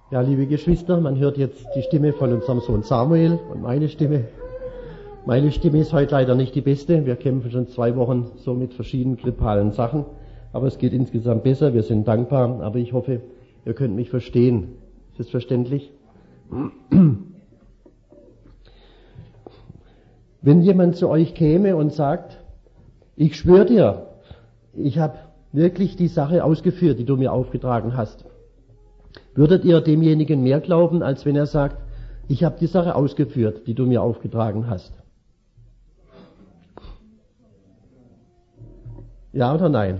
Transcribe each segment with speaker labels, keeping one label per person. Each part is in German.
Speaker 1: Ja, liebe Geschwister, man hört jetzt die Stimme von unserem Sohn Samuel und meine Stimme. Meine Stimme ist heute leider nicht die beste. Wir kämpfen schon 2 Wochen so mit verschiedenen grippalen Sachen. Aber es geht insgesamt besser. Wir sind dankbar. Aber ich hoffe, ihr könnt mich verstehen. Ist das verständlich? Wenn jemand zu euch käme und sagt, ich schwöre dir, ich habe wirklich die Sache ausgeführt, die du mir aufgetragen hast, würdet ihr demjenigen mehr glauben, als wenn er sagt, ich habe die Sache ausgeführt, die du mir aufgetragen hast? Ja oder nein?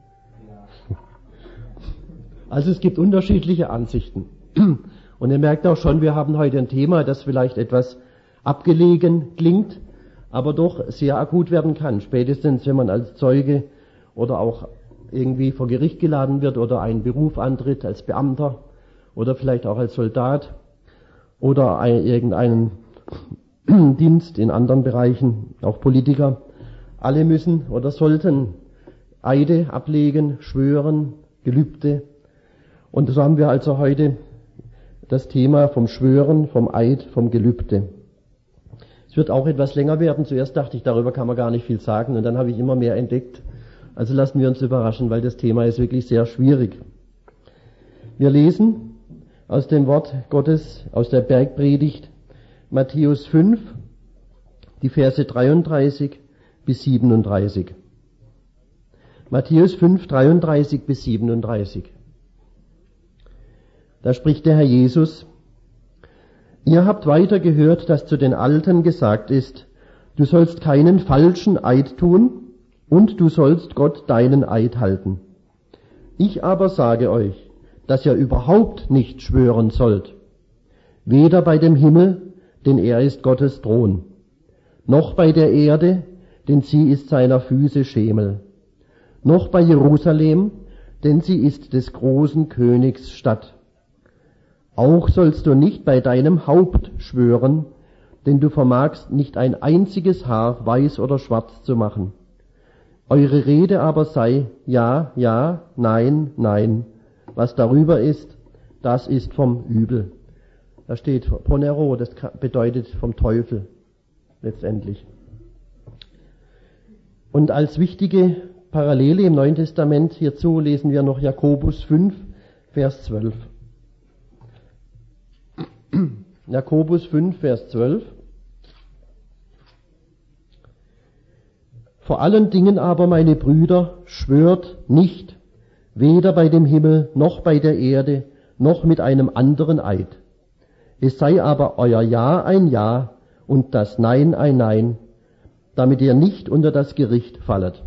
Speaker 1: Also es gibt unterschiedliche Ansichten. Und ihr merkt auch schon, wir haben heute ein Thema, das vielleicht etwas abgelegen klingt, aber doch sehr akut werden kann. Spätestens, wenn man als Zeuge oder auch irgendwie vor Gericht geladen wird oder einen Beruf antritt als Beamter oder vielleicht auch als Soldat oder irgendeinen Dienst in anderen Bereichen, auch Politiker. Alle müssen oder sollten Eide ablegen, schwören, Gelübde. Und so haben wir also heute das Thema vom Schwören, vom Eid, vom Gelübde. Es wird auch etwas länger werden. Zuerst dachte ich, darüber kann man gar nicht viel sagen, und dann habe ich immer mehr entdeckt. Also lassen wir uns überraschen, weil das Thema ist wirklich sehr schwierig. Wir lesen aus dem Wort Gottes, aus der Bergpredigt, Matthäus 5, die Verse 33 bis 37. Matthäus 5, 33 bis 37. Da spricht der Herr Jesus: Ihr habt weiter gehört, dass zu den Alten gesagt ist, du sollst keinen falschen Eid tun und du sollst Gott deinen Eid halten. Ich aber sage euch, dass ihr überhaupt nicht schwören sollt, weder bei dem Himmel, denn er ist Gottes Thron, noch bei der Erde, denn sie ist seiner Füße Schemel, noch bei Jerusalem, denn sie ist des großen Königs Stadt. Auch sollst du nicht bei deinem Haupt schwören, denn du vermagst nicht ein einziges Haar weiß oder schwarz zu machen. Eure Rede aber sei ja, ja, nein, nein. Was darüber ist, das ist vom Übel. Da steht Ponero, das bedeutet vom Teufel letztendlich. Und als wichtige Parallele im Neuen Testament hierzu lesen wir noch Jakobus 5, Vers 12. Jakobus 5, Vers 12. Vor allen Dingen aber, meine Brüder, schwört nicht, weder bei dem Himmel, noch bei der Erde, noch mit einem anderen Eid. Es sei aber euer Ja ein Ja und das Nein ein Nein, damit ihr nicht unter das Gericht fallet.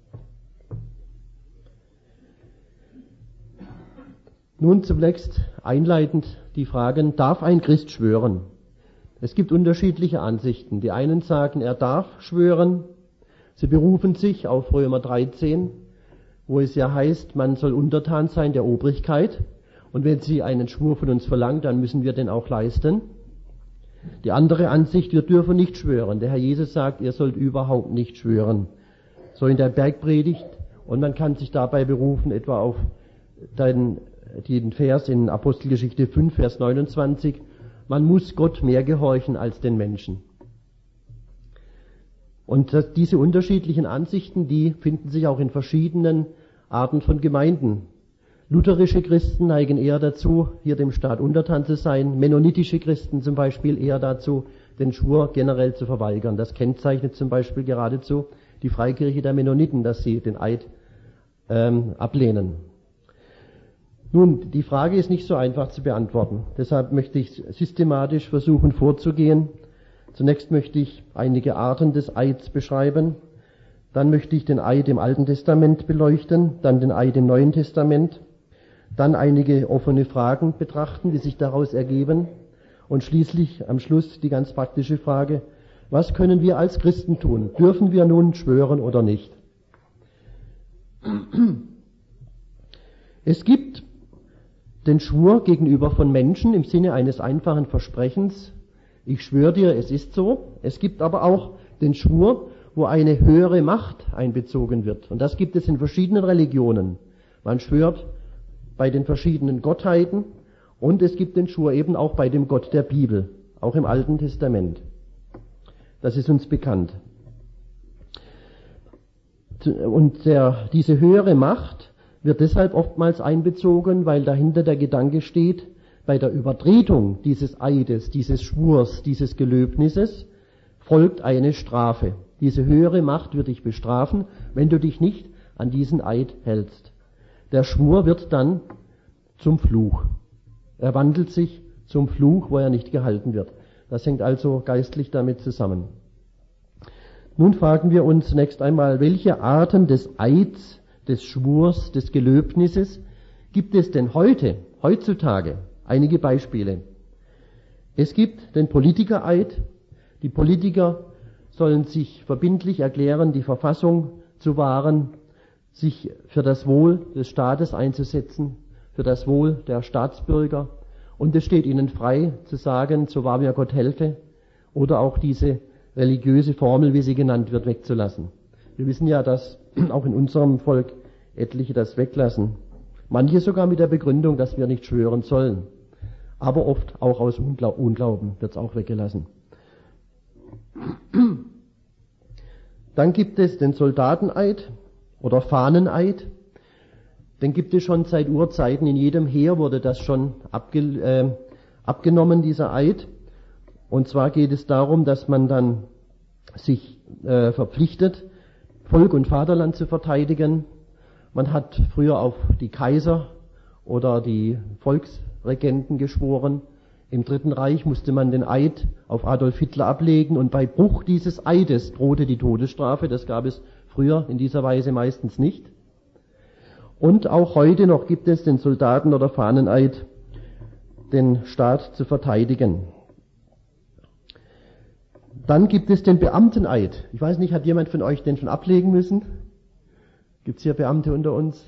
Speaker 1: Nun zunächst einleitend die Fragen, darf ein Christ schwören? Es gibt unterschiedliche Ansichten. Die einen sagen, er darf schwören. Sie berufen sich auf Römer 13, wo es ja heißt, man soll untertan sein der Obrigkeit. Und wenn sie einen Schwur von uns verlangt, dann müssen wir den auch leisten. Die andere Ansicht, wir dürfen nicht schwören. Der Herr Jesus sagt, ihr sollt überhaupt nicht schwören. So in der Bergpredigt. Und man kann sich dabei berufen, etwa auf den Vers in Apostelgeschichte 5, Vers 29. Man muss Gott mehr gehorchen als den Menschen. Und diese unterschiedlichen Ansichten, die finden sich auch in verschiedenen Arten von Gemeinden. Lutherische Christen neigen eher dazu, hier dem Staat untertan zu sein. Mennonitische Christen zum Beispiel eher dazu, den Schwur generell zu verweigern. Das kennzeichnet zum Beispiel geradezu die Freikirche der Mennoniten, dass sie den Eid ablehnen. Nun, die Frage ist nicht so einfach zu beantworten. Deshalb möchte ich systematisch versuchen vorzugehen. Zunächst möchte ich einige Arten des Eids beschreiben. Dann möchte ich den Eid im Alten Testament beleuchten, dann den Eid im Neuen Testament, dann einige offene Fragen betrachten, die sich daraus ergeben, und schließlich am Schluss die ganz praktische Frage, was können wir als Christen tun? Dürfen wir nun schwören oder nicht? Es gibt den Schwur gegenüber von Menschen im Sinne eines einfachen Versprechens, ich schwöre dir, es ist so. Es gibt aber auch den Schwur, wo eine höhere Macht einbezogen wird. Und das gibt es in verschiedenen Religionen. Man schwört bei den verschiedenen Gottheiten Und es gibt den Schwur eben auch bei dem Gott der Bibel, auch im Alten Testament. Das ist uns bekannt. Und diese höhere Macht wird deshalb oftmals einbezogen, weil dahinter der Gedanke steht, bei der Übertretung dieses Eides, dieses Schwurs, dieses Gelöbnisses folgt eine Strafe. Diese höhere Macht wird dich bestrafen, wenn du dich nicht an diesen Eid hältst. Der Schwur wird dann zum Fluch. Er wandelt sich zum Fluch, wo er nicht gehalten wird. Das hängt also geistlich damit zusammen. Nun fragen wir uns zunächst einmal, welche Arten des Eids, des Schwurs, des Gelöbnisses gibt es denn heutzutage? Einige Beispiele. Es gibt den Politikereid. Die Politiker sollen sich verbindlich erklären, die Verfassung zu wahren, sich für das Wohl des Staates einzusetzen, für das Wohl der Staatsbürger. Und es steht ihnen frei zu sagen, so wahr mir Gott helfe, oder auch diese religiöse Formel, wie sie genannt wird, wegzulassen. Wir wissen ja, dass auch in unserem Volk etliche das weglassen. Manche sogar mit der Begründung, dass wir nicht schwören sollen. Aber oft auch aus Unglauben wird es auch weggelassen. Dann gibt es den Soldateneid oder Fahneneid. Den gibt es schon seit Urzeiten. In jedem Heer wurde das schon abgenommen, dieser Eid. Und zwar geht es darum, dass man dann sich verpflichtet, Volk und Vaterland zu verteidigen. Man hat früher auf die Kaiser oder die Volksregenten geschworen. Im Dritten Reich musste man den Eid auf Adolf Hitler ablegen und bei Bruch dieses Eides drohte die Todesstrafe. Das gab es früher in dieser Weise meistens nicht. Und auch heute noch gibt es den Soldaten- oder Fahneneid, den Staat zu verteidigen. Dann gibt es den Beamteneid. Ich weiß nicht, hat jemand von euch den schon ablegen müssen? Gibt es hier Beamte unter uns?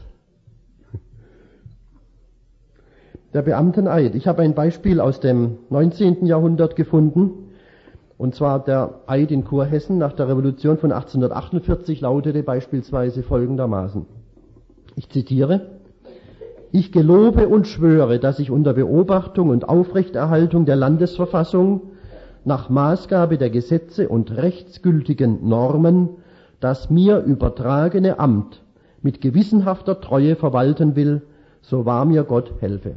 Speaker 1: Der Beamteneid. Ich habe ein Beispiel aus dem 19. Jahrhundert gefunden. Und zwar der Eid in Kurhessen nach der Revolution von 1848 lautete beispielsweise folgendermaßen. Ich zitiere: Ich gelobe und schwöre, dass ich unter Beobachtung und Aufrechterhaltung der Landesverfassung nach Maßgabe der Gesetze und rechtsgültigen Normen das mir übertragene Amt mit gewissenhafter Treue verwalten will, so wahr mir Gott helfe.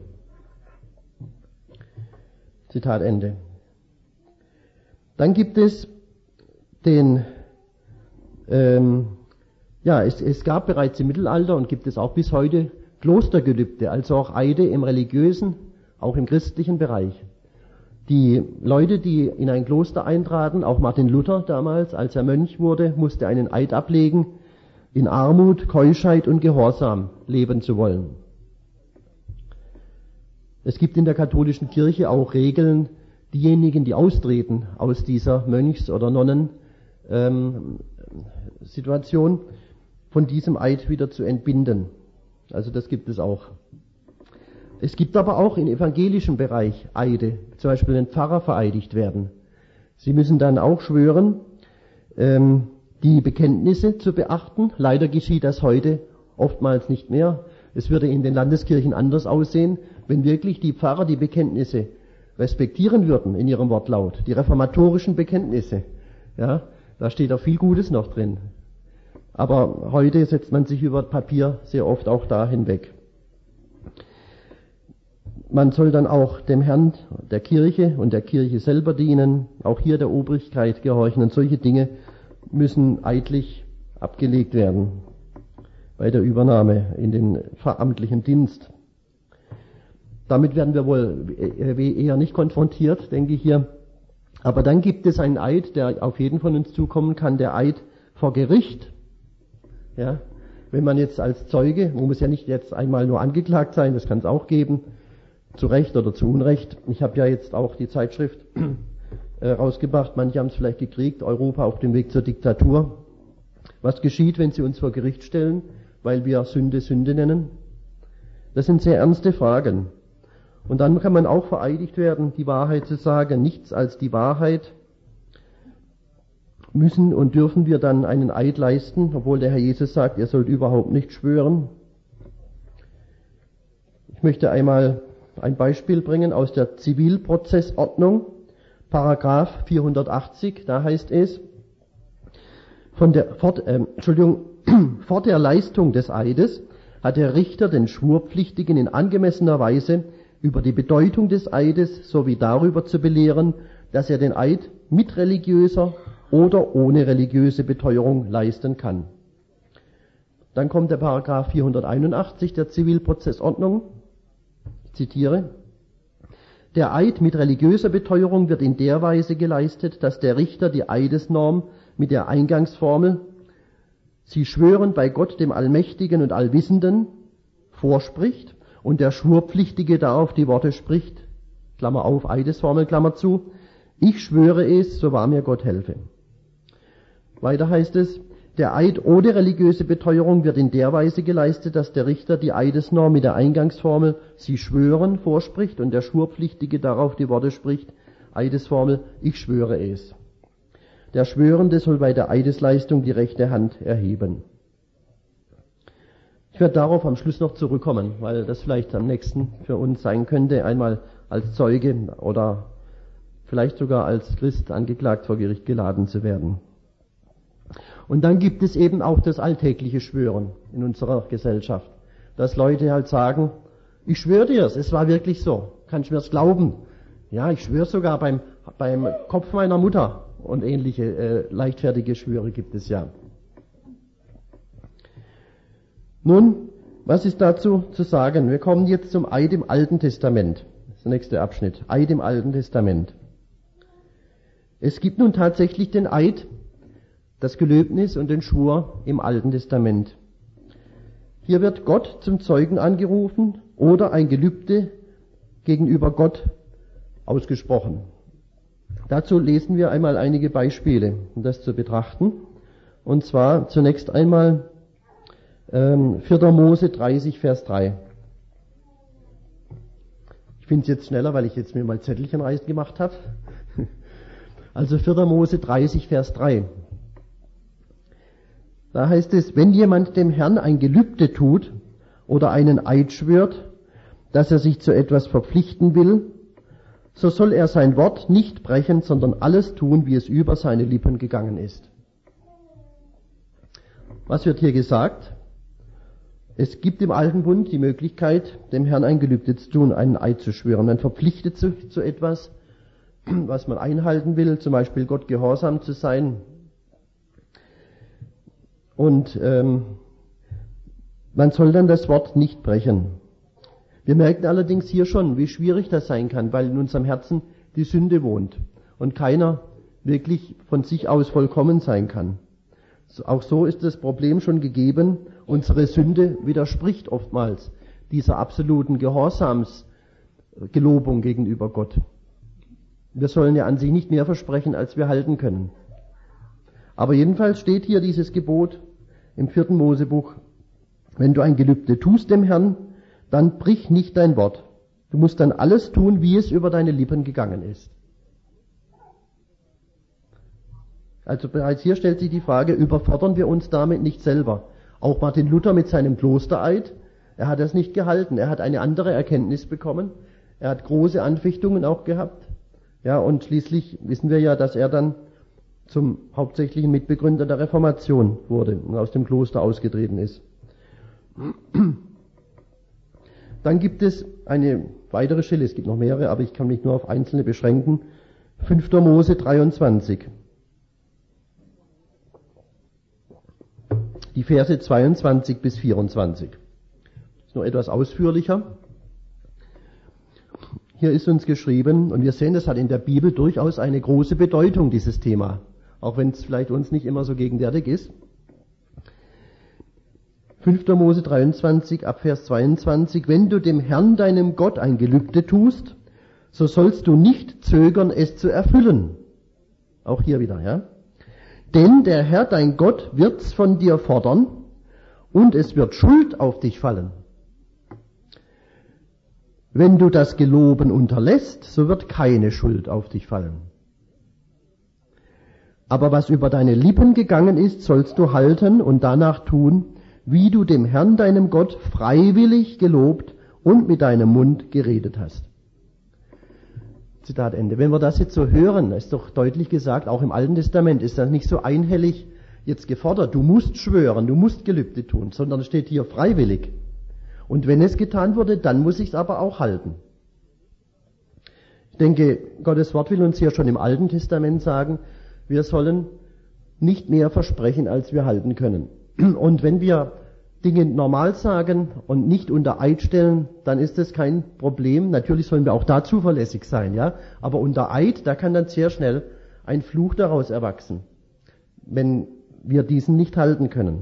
Speaker 1: Zitat Ende. Dann gibt es den, es gab bereits im Mittelalter und gibt es auch bis heute Klostergelübde, also auch Eide im religiösen, auch im christlichen Bereich. Die Leute, die in ein Kloster eintraten, auch Martin Luther damals, als er Mönch wurde, musste einen Eid ablegen, in Armut, Keuschheit und Gehorsam leben zu wollen. Es gibt in der katholischen Kirche auch Regeln, diejenigen, die austreten aus dieser Mönchs- oder Nonnen-Situation, von diesem Eid wieder zu entbinden. Also das gibt es auch. Es gibt aber auch im evangelischen Bereich Eide, zum Beispiel wenn Pfarrer vereidigt werden. Sie müssen dann auch schwören, die Bekenntnisse zu beachten. Leider geschieht das heute oftmals nicht mehr. Es würde in den Landeskirchen anders aussehen, wenn wirklich die Pfarrer die Bekenntnisse respektieren würden in ihrem Wortlaut, die reformatorischen Bekenntnisse. Ja, da steht auch viel Gutes noch drin. Aber heute setzt man sich über Papier sehr oft auch da hinweg. Man soll dann auch dem Herrn, der Kirche und der Kirche selber dienen, auch hier der Obrigkeit gehorchen, und solche Dinge müssen eidlich abgelegt werden bei der Übernahme in den veramtlichen Dienst. Damit werden wir wohl eher nicht konfrontiert, denke ich hier. Aber dann gibt es einen Eid, der auf jeden von uns zukommen kann, der Eid vor Gericht. Ja, wenn man jetzt als Zeuge, man muss ja nicht jetzt einmal nur angeklagt sein, das kann es auch geben, zu Recht oder zu Unrecht. Ich habe ja jetzt auch die Zeitschrift rausgebracht, manche haben es vielleicht gekriegt, Europa auf dem Weg zur Diktatur. Was geschieht, wenn sie uns vor Gericht stellen, weil wir Sünde Sünde nennen? Das sind sehr ernste Fragen. Und dann kann man auch vereidigt werden, die Wahrheit zu sagen, nichts als die Wahrheit. Müssen und dürfen wir dann einen Eid leisten, obwohl der Herr Jesus sagt, ihr sollt überhaupt nicht schwören. Ich möchte einmal ein Beispiel bringen aus der Zivilprozessordnung, Paragraph 480, da heißt es, vor der Leistung des Eides hat der Richter den Schwurpflichtigen in angemessener Weise über die Bedeutung des Eides sowie darüber zu belehren, dass er den Eid mit religiöser oder ohne religiöse Beteuerung leisten kann. Dann kommt der Paragraph 481 der Zivilprozessordnung. Ich zitiere: Der Eid mit religiöser Beteuerung wird in der Weise geleistet, dass der Richter die Eidesnorm mit der Eingangsformel Sie schwören bei Gott, dem Allmächtigen und Allwissenden, vorspricht und der Schwurpflichtige darauf die Worte spricht, Klammer auf, Eidesformel, Klammer zu, ich schwöre es, so wahr mir Gott helfe. Weiter heißt es, der Eid ohne religiöse Beteuerung wird in der Weise geleistet, dass der Richter die Eidesnorm mit der Eingangsformel Sie schwören vorspricht und der Schwurpflichtige darauf die Worte spricht, Eidesformel, ich schwöre es. Der Schwörende soll bei der Eidesleistung die rechte Hand erheben. Ich werde darauf am Schluss noch zurückkommen, weil das vielleicht am nächsten für uns sein könnte, einmal als Zeuge oder vielleicht sogar als Christ angeklagt vor Gericht geladen zu werden. Und dann gibt es eben auch das alltägliche Schwören in unserer Gesellschaft, dass Leute halt sagen, ich schwöre dir's, es war wirklich so, kannst du mir's glauben? Ja, ich schwöre sogar beim Kopf meiner Mutter. Und ähnliche leichtfertige Schwüre gibt es ja. Nun, was ist dazu zu sagen? Wir kommen jetzt zum Eid im Alten Testament. Das ist der nächste Abschnitt. Eid im Alten Testament. Es gibt nun tatsächlich den Eid, das Gelöbnis und den Schwur im Alten Testament. Hier wird Gott zum Zeugen angerufen oder ein Gelübde gegenüber Gott ausgesprochen. Dazu lesen wir einmal einige Beispiele, um das zu betrachten. Und zwar zunächst einmal 4. Mose 30, Vers 3. Ich finde es jetzt schneller, weil ich jetzt mir mal Zettelchen gemacht habe. Also 4. Mose 30, Vers 3. Da heißt es, wenn jemand dem Herrn ein Gelübde tut oder einen Eid schwört, dass er sich zu etwas verpflichten will, so soll er sein Wort nicht brechen, sondern alles tun, wie es über seine Lippen gegangen ist. Was wird hier gesagt? Es gibt im Alten Bund die Möglichkeit, dem Herrn ein Gelübde zu tun, einen Eid zu schwören. Man verpflichtet sich zu etwas, was man einhalten will, zum Beispiel Gott gehorsam zu sein. Und man soll dann das Wort nicht brechen. Wir merken allerdings hier schon, wie schwierig das sein kann, weil in unserem Herzen die Sünde wohnt und keiner wirklich von sich aus vollkommen sein kann. Auch so ist das Problem schon gegeben, unsere Sünde widerspricht oftmals dieser absoluten Gehorsamsgelobung gegenüber Gott. Wir sollen ja an sich nicht mehr versprechen, als wir halten können. Aber jedenfalls steht hier dieses Gebot im 4. Mosebuch, wenn du ein Gelübde tust dem Herrn, dann brich nicht dein Wort. Du musst dann alles tun, wie es über deine Lippen gegangen ist. Also bereits hier stellt sich die Frage, überfordern wir uns damit nicht selber? Auch Martin Luther mit seinem Klostereid, er hat das nicht gehalten. Er hat eine andere Erkenntnis bekommen. Er hat große Anfechtungen auch gehabt. Ja, und schließlich wissen wir ja, dass er dann zum hauptsächlichen Mitbegründer der Reformation wurde und aus dem Kloster ausgetreten ist. Dann gibt es eine weitere Stelle, es gibt noch mehrere, aber ich kann mich nur auf einzelne beschränken. 5. Mose 23. Die Verse 22 bis 24. Das ist noch etwas ausführlicher. Hier ist uns geschrieben, und wir sehen, das hat in der Bibel durchaus eine große Bedeutung, dieses Thema, auch wenn es vielleicht uns nicht immer so gegenwärtig ist. 5. Mose 23, ab Vers 22, wenn du dem Herrn, deinem Gott, ein Gelübde tust, so sollst du nicht zögern, es zu erfüllen. Auch hier wieder, ja. Denn der Herr, dein Gott, wird's von dir fordern und es wird Schuld auf dich fallen. Wenn du das Geloben unterlässt, so wird keine Schuld auf dich fallen. Aber was über deine Lippen gegangen ist, sollst du halten und danach tun, wie du dem Herrn, deinem Gott, freiwillig gelobt und mit deinem Mund geredet hast. Zitat Ende. Wenn wir das jetzt so hören, ist doch deutlich gesagt, auch im Alten Testament ist das nicht so einhellig jetzt gefordert, du musst schwören, du musst Gelübde tun, sondern es steht hier freiwillig. Und wenn es getan wurde, dann muss ich es aber auch halten. Ich denke, Gottes Wort will uns hier schon im Alten Testament sagen, wir sollen nicht mehr versprechen, als wir halten können. Und wenn wir Dinge normal sagen und nicht unter Eid stellen, dann ist das kein Problem. Natürlich sollen wir auch da zuverlässig sein, ja. Aber unter Eid, da kann dann sehr schnell ein Fluch daraus erwachsen, wenn wir diesen nicht halten können.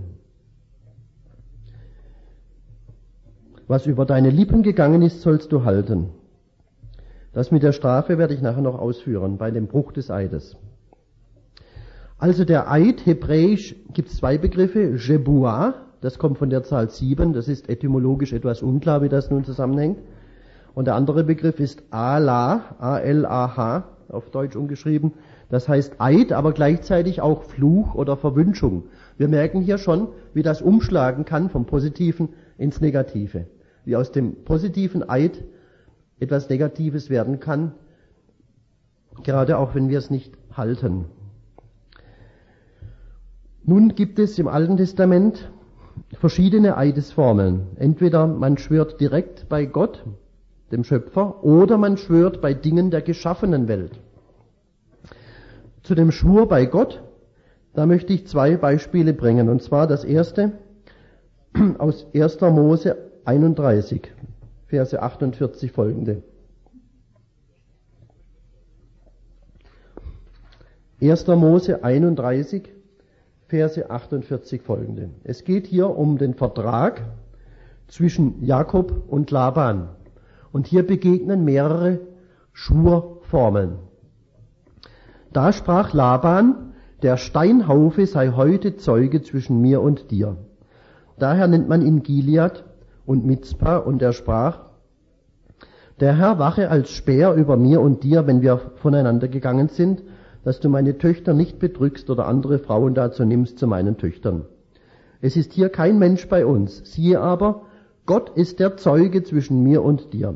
Speaker 1: Was über deine Lippen gegangen ist, sollst du halten. Das mit der Strafe werde ich nachher noch ausführen, bei dem Bruch des Eides. Also der Eid, hebräisch gibt es zwei Begriffe, Jebuah, das kommt von der Zahl 7, das ist etymologisch etwas unklar, wie das nun zusammenhängt. Und der andere Begriff ist Alah, A-L-A-H, auf Deutsch umgeschrieben. Das heißt Eid, aber gleichzeitig auch Fluch oder Verwünschung. Wir merken hier schon, wie das umschlagen kann vom Positiven ins Negative. Wie aus dem positiven Eid etwas Negatives werden kann, gerade auch wenn wir es nicht halten. Nun gibt es im Alten Testament verschiedene Eidesformeln. Entweder man schwört direkt bei Gott, dem Schöpfer, oder man schwört bei Dingen der geschaffenen Welt. Zu dem Schwur bei Gott, da möchte ich zwei Beispiele bringen. Und zwar das erste aus 1. Mose 31, Verse 48 folgende. 1. Mose 31, Verse 48 folgende. Es geht hier um den Vertrag zwischen Jakob und Laban. Und hier begegnen mehrere Schwurformeln. Da sprach Laban, der Steinhaufe sei heute Zeuge zwischen mir und dir. Daher nennt man ihn Gilead und Mizpah, und er sprach, der Herr wache als Späher über mir und dir, wenn wir voneinander gegangen sind, dass du meine Töchter nicht bedrückst oder andere Frauen dazu nimmst zu meinen Töchtern. Es ist hier kein Mensch bei uns. Siehe aber, Gott ist der Zeuge zwischen mir und dir.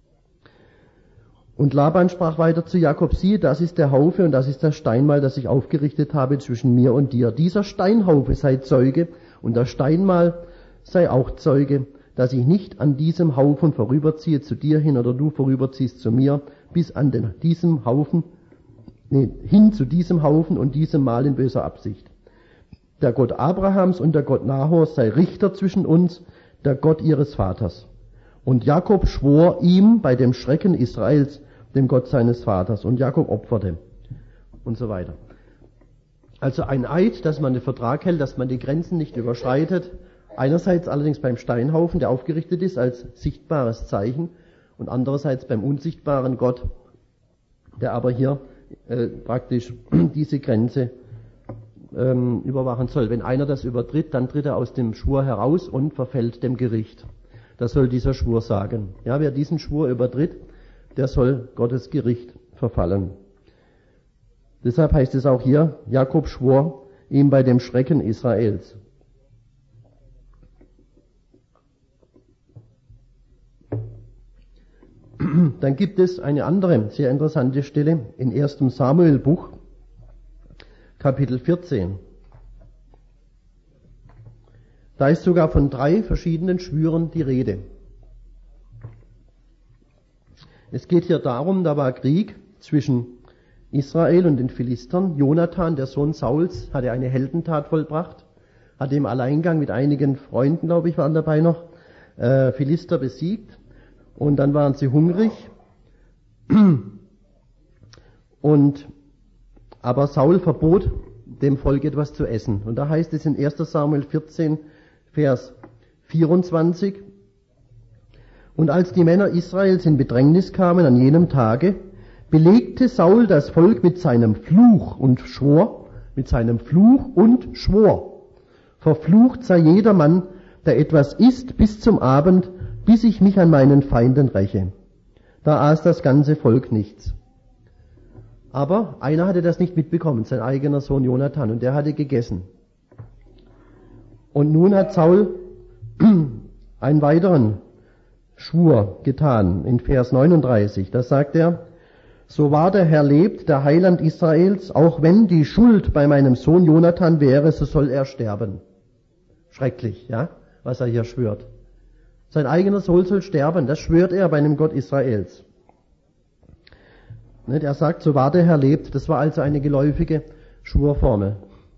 Speaker 1: Und Laban sprach weiter zu Jakob, siehe, das ist der Haufe und das ist das Steinmal, das ich aufgerichtet habe zwischen mir und dir. Dieser Steinhaufe sei Zeuge und das Steinmal sei auch Zeuge, dass ich nicht an diesem Haufen vorüberziehe zu dir hin oder du vorüberziehst zu mir, bis an diesem Haufen, hin zu diesem Haufen und diesem Mal in böser Absicht. Der Gott Abrahams und der Gott Nahors sei Richter zwischen uns, der Gott ihres Vaters. Und Jakob schwor ihm bei dem Schrecken Israels, dem Gott seines Vaters. Und Jakob opferte. Und so weiter. Also ein Eid, dass man den Vertrag hält, dass man die Grenzen nicht überschreitet. Einerseits allerdings beim Steinhaufen, der aufgerichtet ist als sichtbares Zeichen. Und andererseits beim unsichtbaren Gott, der aber hier praktisch diese Grenze überwachen soll. Wenn einer das übertritt, dann tritt er aus dem Schwur heraus und verfällt dem Gericht. Das soll dieser Schwur sagen. Ja, wer diesen Schwur übertritt, der soll Gottes Gericht verfallen. Deshalb heißt es auch hier, Jakob schwor ihm bei dem Schrecken Israels. Dann gibt es eine andere sehr interessante Stelle in 1. Samuel-Buch, Kapitel 14. Da ist sogar von 3 verschiedenen Schwüren die Rede. Es geht hier darum, da war Krieg zwischen Israel und den Philistern. Jonathan, der Sohn Sauls, hatte eine Heldentat vollbracht, hatte im Alleingang mit einigen Freunden, glaube ich, waren dabei noch, Philister besiegt. Und dann waren sie hungrig. Aber Saul verbot dem Volk etwas zu essen. Und da heißt es in 1. Samuel 14, Vers 24, und als die Männer Israels in Bedrängnis kamen an jenem Tage, belegte Saul das Volk mit seinem Fluch und schwor, verflucht sei jeder Mann, der etwas isst bis zum Abend, bis ich mich an meinen Feinden räche. Da aß das ganze Volk nichts. Aber einer hatte das nicht mitbekommen, sein eigener Sohn Jonathan, und der hatte gegessen. Und nun hat Saul einen weiteren Schwur getan in Vers 39. Da sagt er, so wahr der Herr lebt, der Heiland Israels, auch wenn die Schuld bei meinem Sohn Jonathan wäre, so soll er sterben. Schrecklich, ja, was er hier schwört. Sein eigener Sohn soll sterben, das schwört er bei dem Gott Israels. Er sagt, so wahr der Herr lebt, das war also eine geläufige Schwurformel.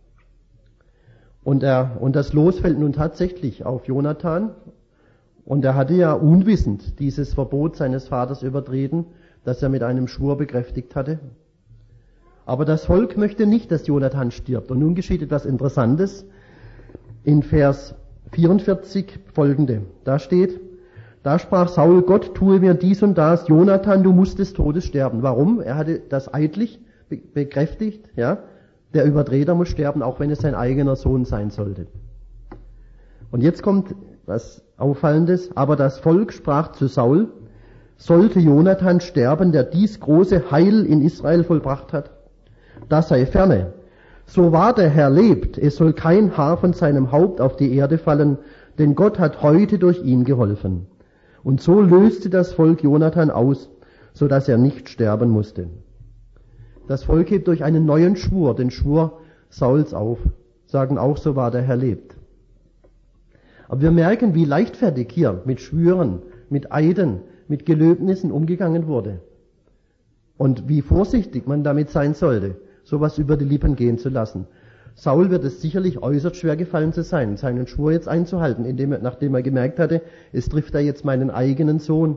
Speaker 1: Und das Los fällt nun tatsächlich auf Jonathan. Und er hatte ja unwissend dieses Verbot seines Vaters übertreten, das er mit einem Schwur bekräftigt hatte. Aber das Volk möchte nicht, dass Jonathan stirbt. Und nun geschieht etwas Interessantes. In Vers 44 folgende. Da steht, da sprach Saul, Gott tue mir dies und das, Jonathan, du musst des Todes sterben. Warum? Er hatte das eidlich bekräftigt, ja. Der Übertreter muss sterben, auch wenn es sein eigener Sohn sein sollte. Und jetzt kommt was Auffallendes. Aber das Volk sprach zu Saul, sollte Jonathan sterben, der dies große Heil in Israel vollbracht hat? Das sei ferne. So wahr der Herr lebt, es soll kein Haar von seinem Haupt auf die Erde fallen, denn Gott hat heute durch ihn geholfen. Und so löste das Volk Jonathan aus, so dass er nicht sterben musste. Das Volk hebt durch einen neuen Schwur, den Schwur Sauls auf, sagen auch, so wahr der Herr lebt. Aber wir merken, wie leichtfertig hier mit Schwüren, mit Eiden, mit Gelöbnissen umgegangen wurde. Und wie vorsichtig man damit sein sollte, sowas über die Lippen gehen zu lassen. Saul wird es sicherlich äußerst schwer gefallen zu sein, seinen Schwur jetzt einzuhalten, nachdem er gemerkt hatte, es trifft er jetzt meinen eigenen Sohn.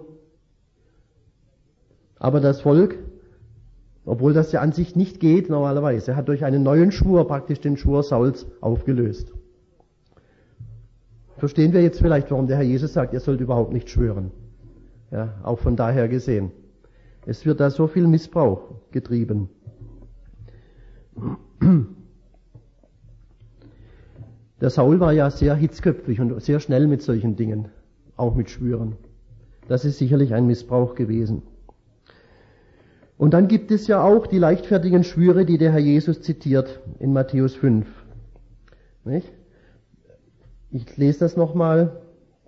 Speaker 1: Aber das Volk, obwohl das ja an sich nicht geht normalerweise, hat durch einen neuen Schwur praktisch den Schwur Sauls aufgelöst. Verstehen wir jetzt vielleicht, warum der Herr Jesus sagt, ihr sollt überhaupt nicht schwören. Ja, auch von daher gesehen. Es wird da so viel Missbrauch getrieben. Der Saul war ja sehr hitzköpfig und sehr schnell mit solchen Dingen, auch mit Schwüren. Das ist sicherlich ein Missbrauch gewesen. Und dann gibt es ja auch die leichtfertigen Schwüre, die der Herr Jesus zitiert in Matthäus 5. Nicht? Ich lese das nochmal.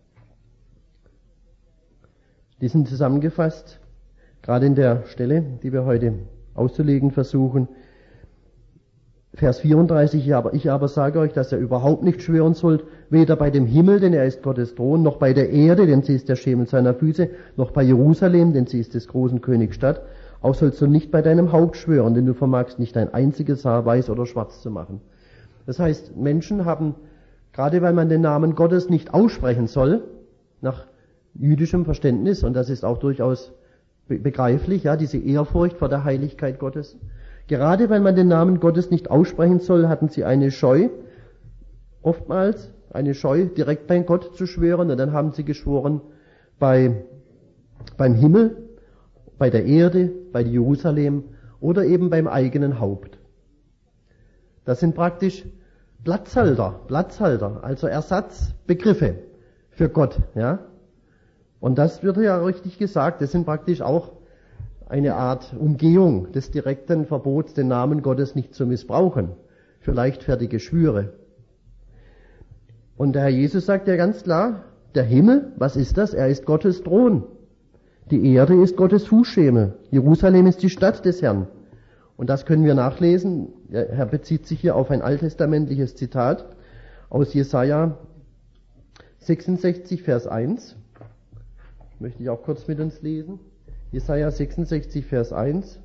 Speaker 1: Die sind zusammengefasst, gerade in der Stelle, die wir heute auszulegen versuchen. Vers 34, ich aber sage euch, dass ihr überhaupt nicht schwören sollt, weder bei dem Himmel, denn er ist Gottes Thron, noch bei der Erde, denn sie ist der Schemel seiner Füße, noch bei Jerusalem, denn sie ist des großen Königs Stadt. Auch sollst du nicht bei deinem Haupt schwören, denn du vermagst nicht ein einziges Haar weiß oder schwarz zu machen. Das heißt, Menschen haben, gerade weil man den Namen Gottes nicht aussprechen soll, nach jüdischem Verständnis, und das ist auch durchaus begreiflich, ja, diese Ehrfurcht vor der Heiligkeit Gottes. Gerade weil man den Namen Gottes nicht aussprechen soll, hatten sie eine Scheu, oftmals eine Scheu, direkt bei Gott zu schwören, und dann haben sie geschworen beim Himmel, bei der Erde, bei Jerusalem oder eben beim eigenen Haupt. Das sind praktisch Platzhalter, also Ersatzbegriffe für Gott, ja. Und das wird ja richtig gesagt, das sind praktisch auch eine Art Umgehung des direkten Verbots, den Namen Gottes nicht zu missbrauchen, für leichtfertige Schwüre. Und der Herr Jesus sagt ja ganz klar, der Himmel, was ist das? Er ist Gottes Thron. Die Erde ist Gottes Fußschemel. Jerusalem ist die Stadt des Herrn. Und das können wir nachlesen. Der Herr bezieht sich hier auf ein alttestamentliches Zitat aus Jesaja 66, Vers 1. Möchte ich auch kurz mit uns lesen. Jesaja 66, Vers 1.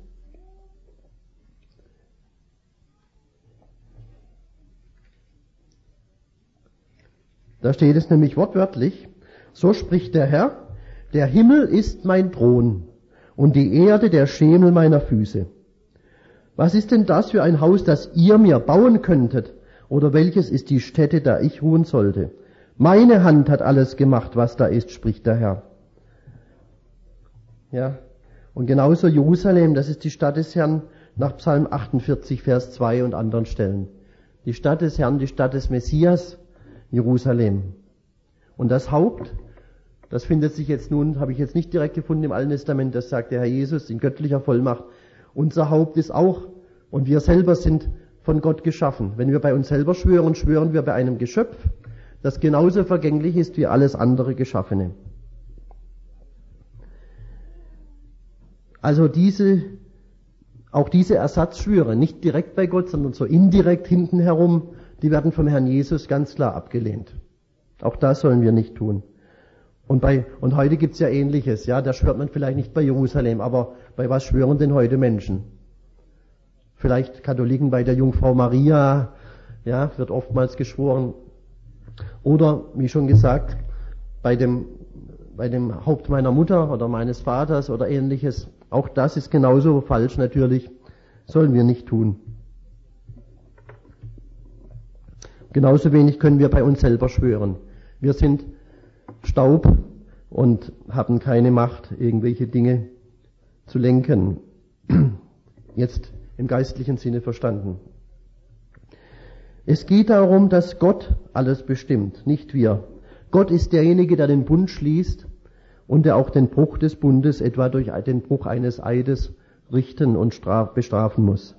Speaker 1: Da steht es nämlich wortwörtlich, so spricht der Herr, der Himmel ist mein Thron und die Erde der Schemel meiner Füße. Was ist denn das für ein Haus, das ihr mir bauen könntet? Oder welches ist die Stätte, da ich ruhen sollte? Meine Hand hat alles gemacht, was da ist, spricht der Herr. Ja, und genauso Jerusalem, das ist die Stadt des Herrn, nach Psalm 48, Vers 2 und anderen Stellen. Die Stadt des Herrn, die Stadt des Messias, Jerusalem. Und das Haupt, das findet sich jetzt nun, habe ich jetzt nicht direkt gefunden im Alten Testament, das sagt der Herr Jesus in göttlicher Vollmacht. Unser Haupt ist auch, und wir selber sind von Gott geschaffen. Wenn wir bei uns selber schwören, schwören wir bei einem Geschöpf, das genauso vergänglich ist wie alles andere Geschaffene. Also auch diese Ersatzschwüre, nicht direkt bei Gott, sondern so indirekt hinten herum, die werden vom Herrn Jesus ganz klar abgelehnt. Auch das sollen wir nicht tun. Und heute gibt's ja Ähnliches, ja, da schwört man vielleicht nicht bei Jerusalem, aber bei was schwören denn heute Menschen? Vielleicht Katholiken bei der Jungfrau Maria, ja, wird oftmals geschworen. Oder, wie schon gesagt, bei dem Haupt meiner Mutter oder meines Vaters oder Ähnliches. Auch das ist genauso falsch natürlich, sollen wir nicht tun. Genauso wenig können wir bei uns selber schwören. Wir sind Staub und haben keine Macht, irgendwelche Dinge zu lenken. Jetzt im geistlichen Sinne verstanden. Es geht darum, dass Gott alles bestimmt, nicht wir. Gott ist derjenige, der den Bund schließt und der auch den Bruch des Bundes, etwa durch den Bruch eines Eides, richten und bestrafen muss.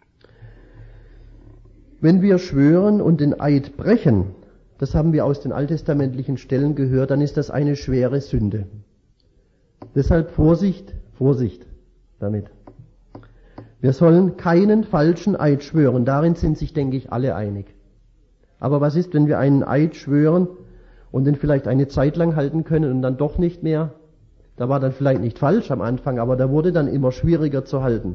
Speaker 1: Wenn wir schwören und den Eid brechen, das haben wir aus den alttestamentlichen Stellen gehört, dann ist das eine schwere Sünde. Deshalb Vorsicht damit. Wir sollen keinen falschen Eid schwören, darin sind sich, denke ich, alle einig. Aber was ist, wenn wir einen Eid schwören und den vielleicht eine Zeit lang halten können und dann doch nicht mehr? Da war dann vielleicht nicht falsch am Anfang, aber der wurde dann immer schwieriger zu halten.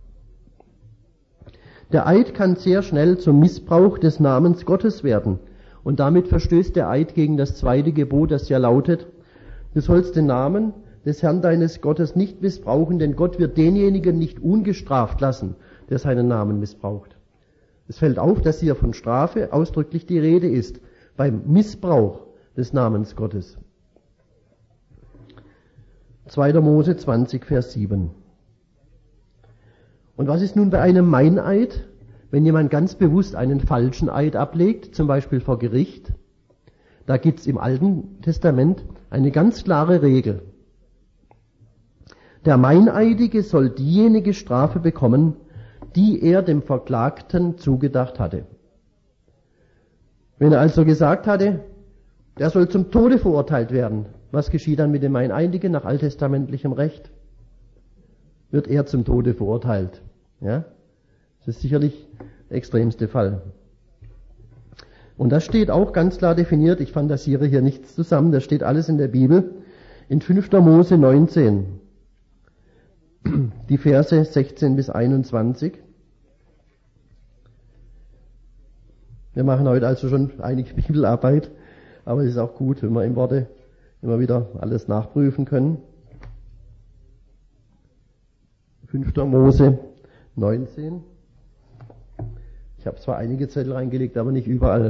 Speaker 1: Der Eid kann sehr schnell zum Missbrauch des Namens Gottes werden. Und damit verstößt der Eid gegen das zweite Gebot, das ja lautet, du sollst den Namen des Herrn deines Gottes nicht missbrauchen, denn Gott wird denjenigen nicht ungestraft lassen, der seinen Namen missbraucht. Es fällt auf, dass hier von Strafe ausdrücklich die Rede ist, beim Missbrauch des Namens Gottes. 2. Mose 20, Vers 7. Und was ist nun bei einem Meineid, wenn jemand ganz bewusst einen falschen Eid ablegt, zum Beispiel vor Gericht? Da gibt's im Alten Testament eine ganz klare Regel. Der Meineidige soll diejenige Strafe bekommen, die er dem Verklagten zugedacht hatte. Wenn er also gesagt hatte, der soll zum Tode verurteilt werden, was geschieht dann mit dem Meineidigen nach alttestamentlichem Recht? Wird er zum Tode verurteilt. Ja? Das ist sicherlich der extremste Fall. Und das steht auch ganz klar definiert, ich fantasiere hier nichts zusammen, das steht alles in der Bibel, in 5. Mose 19, die Verse 16 bis 21. Wir machen heute also schon einige Bibelarbeit, aber es ist auch gut, wenn wir im Worte immer wieder alles nachprüfen können. 5. Mose 19. Ich habe zwar einige Zettel reingelegt, aber nicht überall.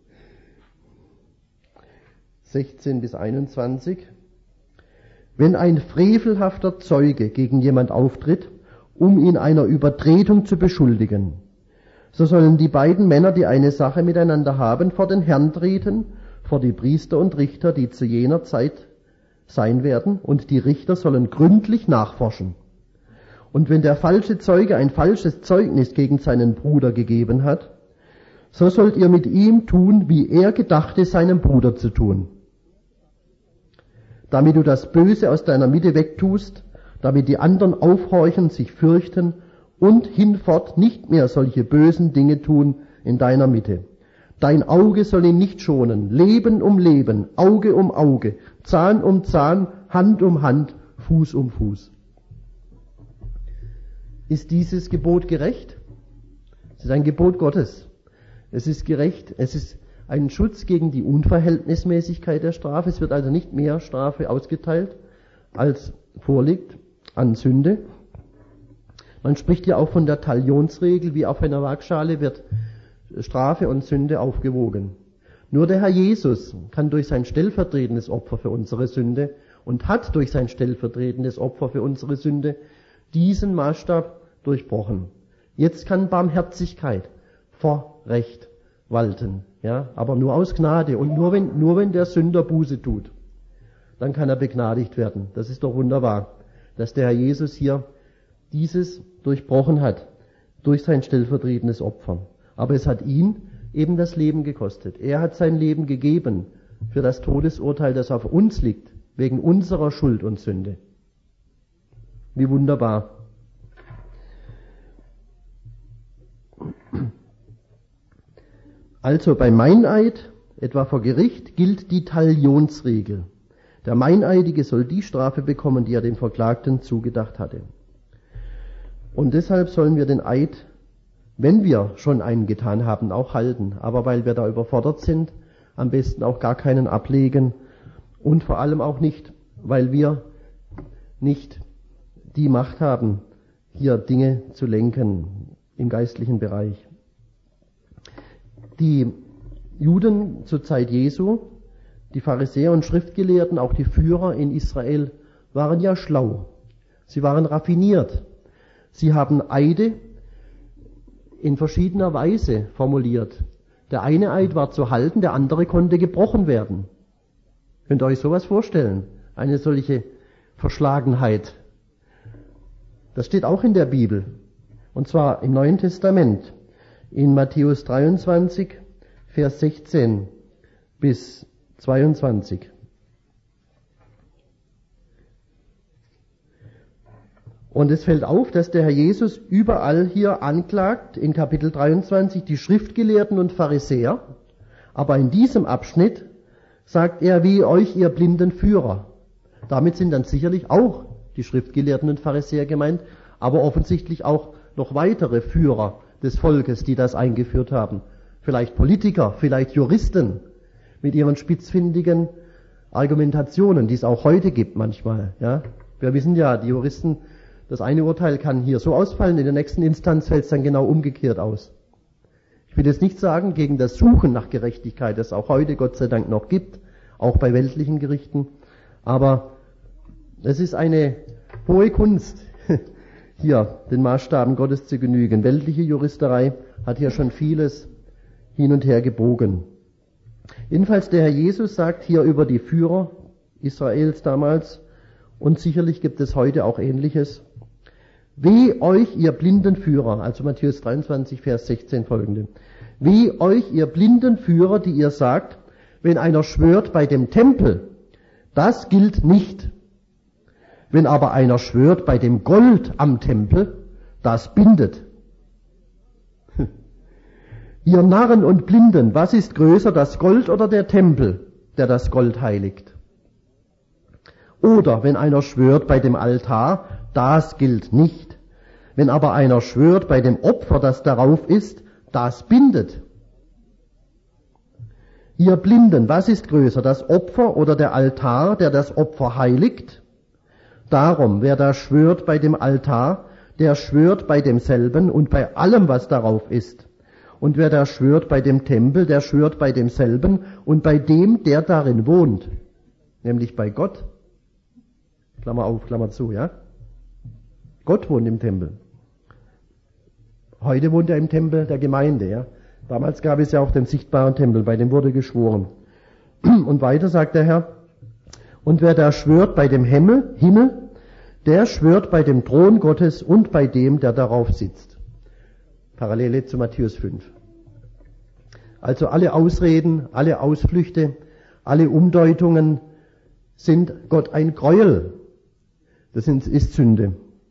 Speaker 1: 16 bis 21. Wenn ein frevelhafter Zeuge gegen jemand auftritt, um ihn einer Übertretung zu beschuldigen, so sollen die beiden Männer, die eine Sache miteinander haben, vor den Herrn treten, vor die Priester und Richter, die zu jener Zeit sein werden, und die Richter sollen gründlich nachforschen. Und wenn der falsche Zeuge ein falsches Zeugnis gegen seinen Bruder gegeben hat, so sollt ihr mit ihm tun, wie er gedachte, seinem Bruder zu tun. Damit du das Böse aus deiner Mitte wegtust, damit die anderen aufhorchen, sich fürchten und hinfort nicht mehr solche bösen Dinge tun in deiner Mitte. Dein Auge soll ihn nicht schonen, Leben um Leben, Auge um Auge, Zahn um Zahn, Hand um Hand, Fuß um Fuß. Ist dieses Gebot gerecht? Es ist ein Gebot Gottes. Es ist gerecht. Es ist ein Schutz gegen die Unverhältnismäßigkeit der Strafe. Es wird also nicht mehr Strafe ausgeteilt, als vorliegt an Sünde. Man spricht ja auch von der Talionsregel, wie auf einer Waagschale wird Strafe und Sünde aufgewogen. Nur der Herr Jesus kann durch sein stellvertretendes Opfer für unsere Sünde und hat durch sein stellvertretendes Opfer für unsere Sünde diesen Maßstab durchbrochen. Jetzt kann Barmherzigkeit vor Recht walten, ja, aber nur aus Gnade und nur wenn der Sünder Buße tut, dann kann er begnadigt werden. Das ist doch wunderbar, dass der Herr Jesus hier dieses durchbrochen hat durch sein stellvertretendes Opfer. Aber es hat ihn eben das Leben gekostet. Er hat sein Leben gegeben für das Todesurteil, das auf uns liegt, wegen unserer Schuld und Sünde. Wie wunderbar. Also beim Meineid, etwa vor Gericht, gilt die Talionsregel. Der Meineidige soll die Strafe bekommen, die er dem Verklagten zugedacht hatte. Und deshalb sollen wir den Eid, wenn wir schon einen getan haben, auch halten. Aber weil wir da überfordert sind, am besten auch gar keinen ablegen. Und vor allem auch nicht, weil wir nicht die Macht haben, hier Dinge zu lenken im geistlichen Bereich. Die Juden zur Zeit Jesu, die Pharisäer und Schriftgelehrten, auch die Führer in Israel, waren ja schlau. Sie waren raffiniert. Sie haben Eide in verschiedener Weise formuliert. Der eine Eid war zu halten, der andere konnte gebrochen werden. Könnt ihr euch sowas vorstellen? Eine solche Verschlagenheit. Das steht auch in der Bibel. Und zwar im Neuen Testament. In Matthäus 23, Vers 16 bis 22. Und es fällt auf, dass der Herr Jesus überall hier anklagt, in Kapitel 23, die Schriftgelehrten und Pharisäer. Aber in diesem Abschnitt sagt er, wie euch ihr blinden Führer. Damit sind dann sicherlich auch die Schriftgelehrten und Pharisäer gemeint, aber offensichtlich auch noch weitere Führer des Volkes, die das eingeführt haben. Vielleicht Politiker, vielleicht Juristen mit ihren spitzfindigen Argumentationen, die es auch heute gibt manchmal. Ja? Wir wissen ja, die Juristen, das eine Urteil kann hier so ausfallen, in der nächsten Instanz fällt es dann genau umgekehrt aus. Ich will jetzt nicht sagen, gegen das Suchen nach Gerechtigkeit, das es auch heute Gott sei Dank noch gibt, auch bei weltlichen Gerichten, aber es ist eine hohe Kunst, hier den Maßstaben Gottes zu genügen. Weltliche Juristerei hat hier schon vieles hin und her gebogen. Jedenfalls der Herr Jesus sagt hier über die Führer Israels damals, und sicherlich gibt es heute auch Ähnliches: Weh euch, ihr blinden Führer, also Matthäus 23, Vers 16 folgende. Weh euch, ihr blinden Führer, die ihr sagt, wenn einer schwört bei dem Tempel, das gilt nicht. Wenn aber einer schwört bei dem Gold am Tempel, das bindet. Ihr Narren und Blinden, was ist größer, das Gold oder der Tempel, der das Gold heiligt? Oder wenn einer schwört bei dem Altar, das gilt nicht. Wenn aber einer schwört bei dem Opfer, das darauf ist, das bindet. Ihr Blinden, was ist größer, das Opfer oder der Altar, der das Opfer heiligt? Darum, wer da schwört bei dem Altar, der schwört bei demselben und bei allem, was darauf ist. Und wer da schwört bei dem Tempel, der schwört bei demselben und bei dem, der darin wohnt. Nämlich bei Gott. Klammer auf, Klammer zu, ja? Gott wohnt im Tempel. Heute wohnt er im Tempel der Gemeinde, ja? Damals gab es ja auch den sichtbaren Tempel, bei dem wurde geschworen. Und weiter sagt der Herr, und wer da schwört bei dem Himmel, der schwört bei dem Thron Gottes und bei dem, der darauf sitzt. Parallele zu Matthäus 5. Also alle Ausreden, alle Ausflüchte, alle Umdeutungen sind Gott ein Gräuel. Das ist Sünde.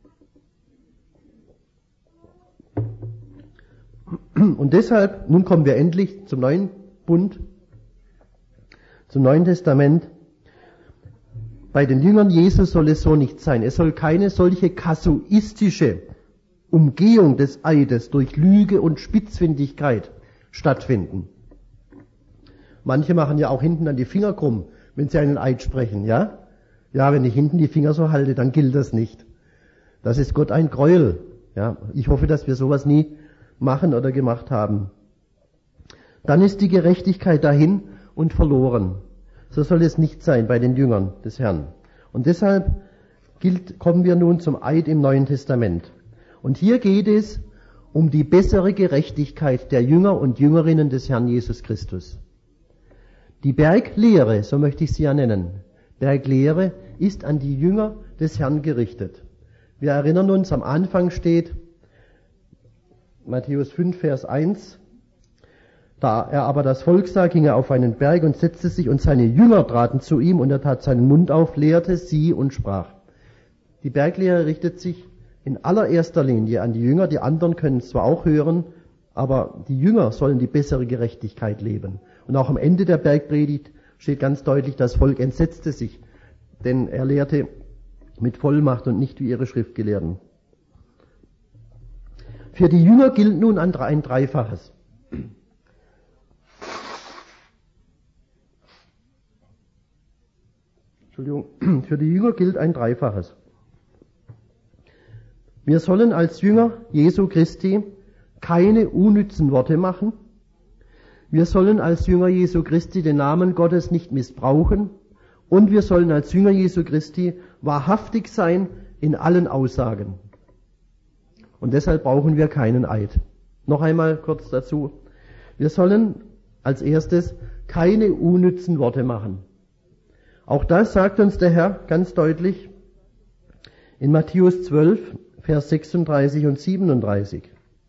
Speaker 1: Und deshalb, nun kommen wir endlich zum neuen Bund, zum Neuen Testament. Bei den Jüngern Jesus soll es so nicht sein. Es soll keine solche kasuistische Umgehung des Eides durch Lüge und Spitzfindigkeit stattfinden. Manche machen ja auch hinten dann die Finger krumm, wenn sie einen Eid sprechen, ja? Ja, wenn ich hinten die Finger so halte, dann gilt das nicht. Das ist Gott ein Gräuel, ja? Ich hoffe, dass wir sowas nie machen oder gemacht haben. Dann ist die Gerechtigkeit dahin und verloren. So soll es nicht sein bei den Jüngern des Herrn. Und deshalb kommen wir nun zum Eid im Neuen Testament. Und hier geht es um die bessere Gerechtigkeit der Jünger und Jüngerinnen des Herrn Jesus Christus. Die Berglehre, so möchte ich sie ja nennen, Berglehre ist an die Jünger des Herrn gerichtet. Wir erinnern uns, am Anfang steht Matthäus 5, Vers 1, da er aber das Volk sah, ging er auf einen Berg und setzte sich, und seine Jünger traten zu ihm, und er tat seinen Mund auf, lehrte sie und sprach. Die Berglehre richtet sich in allererster Linie an die Jünger. Die anderen können es zwar auch hören, aber die Jünger sollen die bessere Gerechtigkeit leben. Und auch am Ende der Bergpredigt steht ganz deutlich, das Volk entsetzte sich, denn er lehrte mit Vollmacht und nicht wie ihre Schriftgelehrten. Für die Jünger gilt nun ein Dreifaches. Für die Jünger gilt ein Dreifaches. Wir sollen als Jünger Jesu Christi keine unnützen Worte machen. Wir sollen als Jünger Jesu Christi den Namen Gottes nicht missbrauchen. Und wir sollen als Jünger Jesu Christi wahrhaftig sein in allen Aussagen. Und deshalb brauchen wir keinen Eid. Noch einmal kurz dazu. Wir sollen als erstes keine unnützen Worte machen. Auch das sagt uns der Herr ganz deutlich in Matthäus 12, Vers 36 und 37.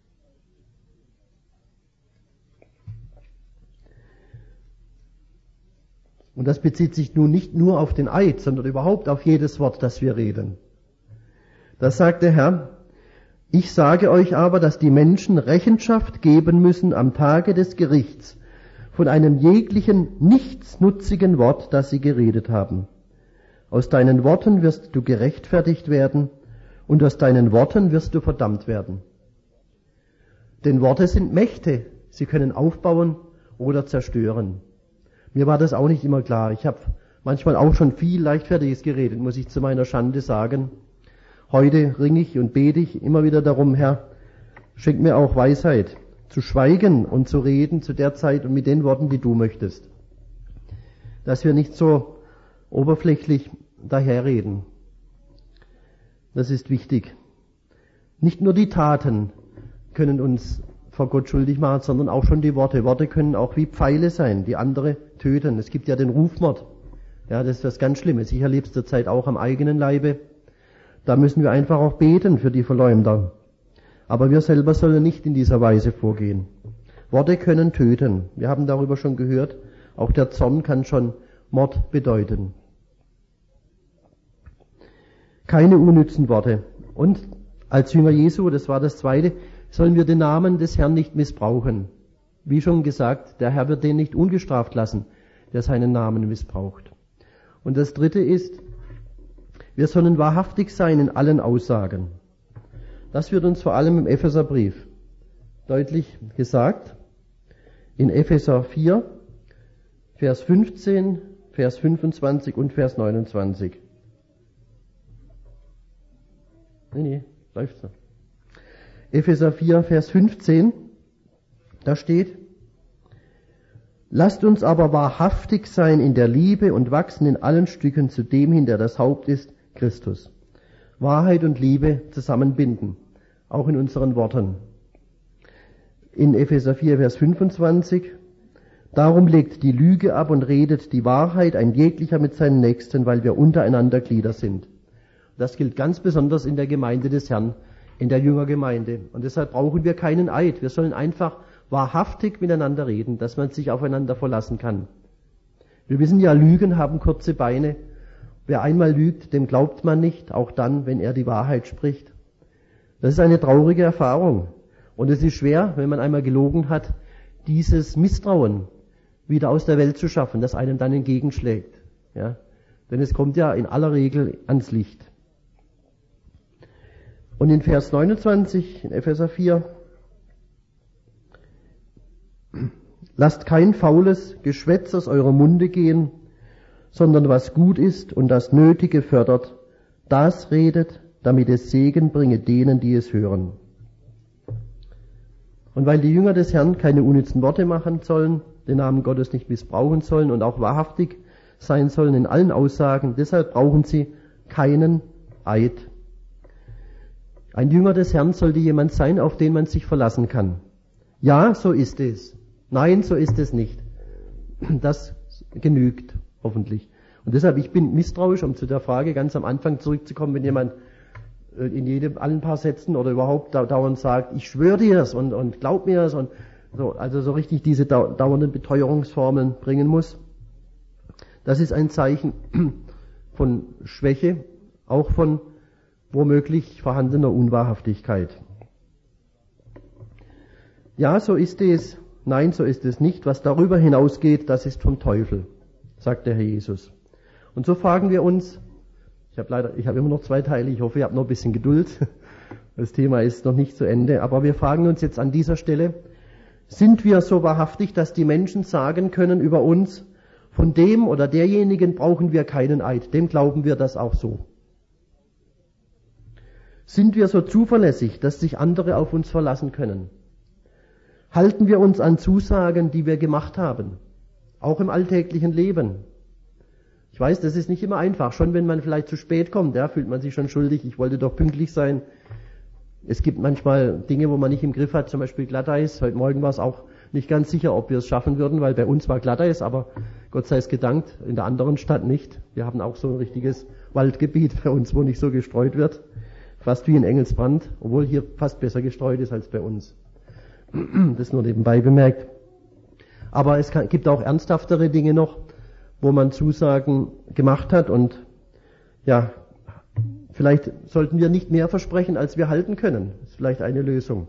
Speaker 1: Und das bezieht sich nun nicht nur auf den Eid, sondern überhaupt auf jedes Wort, das wir reden. Da sagt der Herr: Ich sage euch aber, dass die Menschen Rechenschaft geben müssen am Tage des Gerichts von einem jeglichen nichtsnutzigen Wort, das sie geredet haben. Aus deinen Worten wirst du gerechtfertigt werden und aus deinen Worten wirst du verdammt werden. Denn Worte sind Mächte, sie können aufbauen oder zerstören. Mir war das auch nicht immer klar. Ich habe manchmal auch schon viel Leichtfertiges geredet, muss ich zu meiner Schande sagen. Heute ringe ich und bete ich immer wieder darum: Herr, schenk mir auch Weisheit, zu schweigen und zu reden zu der Zeit und mit den Worten, die du möchtest. Dass wir nicht so oberflächlich daherreden. Das ist wichtig. Nicht nur die Taten können uns vor Gott schuldig machen, sondern auch schon die Worte. Worte können auch wie Pfeile sein, die andere töten. Es gibt ja den Rufmord. Ja, das ist was ganz Schlimmes. Ich erlebe es zurzeit auch am eigenen Leibe. Da müssen wir einfach auch beten für die Verleumder. Aber wir selber sollen nicht in dieser Weise vorgehen. Worte können töten. Wir haben darüber schon gehört. Auch der Zorn kann schon Mord bedeuten. Keine unnützen Worte. Und als Jünger Jesu, das war das Zweite, sollen wir den Namen des Herrn nicht missbrauchen. Wie schon gesagt, der Herr wird den nicht ungestraft lassen, der seinen Namen missbraucht. Und das Dritte ist, wir sollen wahrhaftig sein in allen Aussagen. Das wird uns vor allem im Epheserbrief deutlich gesagt. In Epheser 4, Vers 15, Vers 25 und Vers 29. Läuft so. Epheser 4, Vers 15, da steht: Lasst uns aber wahrhaftig sein in der Liebe und wachsen in allen Stücken zu dem hin, der das Haupt ist, Christus. Wahrheit und Liebe zusammenbinden, auch in unseren Worten. In Epheser 4, Vers 25: Darum legt die Lüge ab und redet die Wahrheit, ein jeglicher mit seinen Nächsten, weil wir untereinander Glieder sind. Das gilt ganz besonders in der Gemeinde des Herrn, in der Jüngergemeinde. Und deshalb brauchen wir keinen Eid. Wir sollen einfach wahrhaftig miteinander reden, dass man sich aufeinander verlassen kann. Wir wissen ja, Lügen haben kurze Beine. Wer einmal lügt, dem glaubt man nicht, auch dann, wenn er die Wahrheit spricht. Das ist eine traurige Erfahrung. Und es ist schwer, wenn man einmal gelogen hat, dieses Misstrauen wieder aus der Welt zu schaffen, das einem dann entgegenschlägt. Ja? Denn es kommt ja in aller Regel ans Licht. Und in Vers 29, in Epheser 4, lasst kein faules Geschwätz aus eurem Munde gehen, sondern was gut ist und das Nötige fördert, das redet, damit es Segen bringe denen, die es hören. Und weil die Jünger des Herrn keine unnützen Worte machen sollen, den Namen Gottes nicht missbrauchen sollen und auch wahrhaftig sein sollen in allen Aussagen, deshalb brauchen sie keinen Eid. Ein Jünger des Herrn sollte jemand sein, auf den man sich verlassen kann. Ja, so ist es. Nein, so ist es nicht. Das genügt hoffentlich. Und deshalb, ich bin misstrauisch, um zu der Frage ganz am Anfang zurückzukommen, wenn jemand in allen paar Sätzen oder überhaupt dauernd sagt, ich schwöre dir es und glaub mir es und so, also so richtig diese dauernden Beteuerungsformeln bringen muss. Das ist ein Zeichen von Schwäche, auch von womöglich vorhandener Unwahrhaftigkeit. Ja, so ist es. Nein, so ist es nicht. Was darüber hinausgeht, das ist vom Teufel, sagt der Herr Jesus. Und so fragen wir uns, ich habe immer noch 2 Teile, ich hoffe, ihr habt noch ein bisschen Geduld. Das Thema ist noch nicht zu Ende, aber wir fragen uns jetzt an dieser Stelle, sind wir so wahrhaftig, dass die Menschen sagen können über uns, von dem oder derjenigen brauchen wir keinen Eid, dem glauben wir das auch so. Sind wir so zuverlässig, dass sich andere auf uns verlassen können? Halten wir uns an Zusagen, die wir gemacht haben, auch im alltäglichen Leben? Ich weiß, das ist nicht immer einfach. Schon wenn man vielleicht zu spät kommt, fühlt man sich schon schuldig. Ich wollte doch pünktlich sein. Es gibt manchmal Dinge, wo man nicht im Griff hat, zum Beispiel Glatteis. Heute Morgen war es auch nicht ganz sicher, ob wir es schaffen würden, weil bei uns war Glatteis, aber Gott sei es gedankt, in der anderen Stadt nicht. Wir haben auch so ein richtiges Waldgebiet bei uns, wo nicht so gestreut wird. Fast wie in Engelsbrand, obwohl hier fast besser gestreut ist als bei uns. Das nur nebenbei bemerkt. Aber es gibt auch ernsthaftere Dinge noch, wo man Zusagen gemacht hat und ja, vielleicht sollten wir nicht mehr versprechen, als wir halten können. Das ist vielleicht eine Lösung.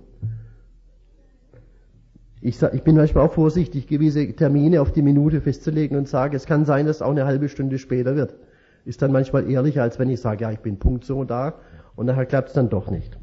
Speaker 1: Ich bin manchmal auch vorsichtig, gewisse Termine auf die Minute festzulegen und sage, es kann sein, dass es auch eine halbe Stunde später wird. Ist dann manchmal ehrlicher, als wenn ich sage, ja, ich bin Punkt so da und nachher klappt es dann doch nicht.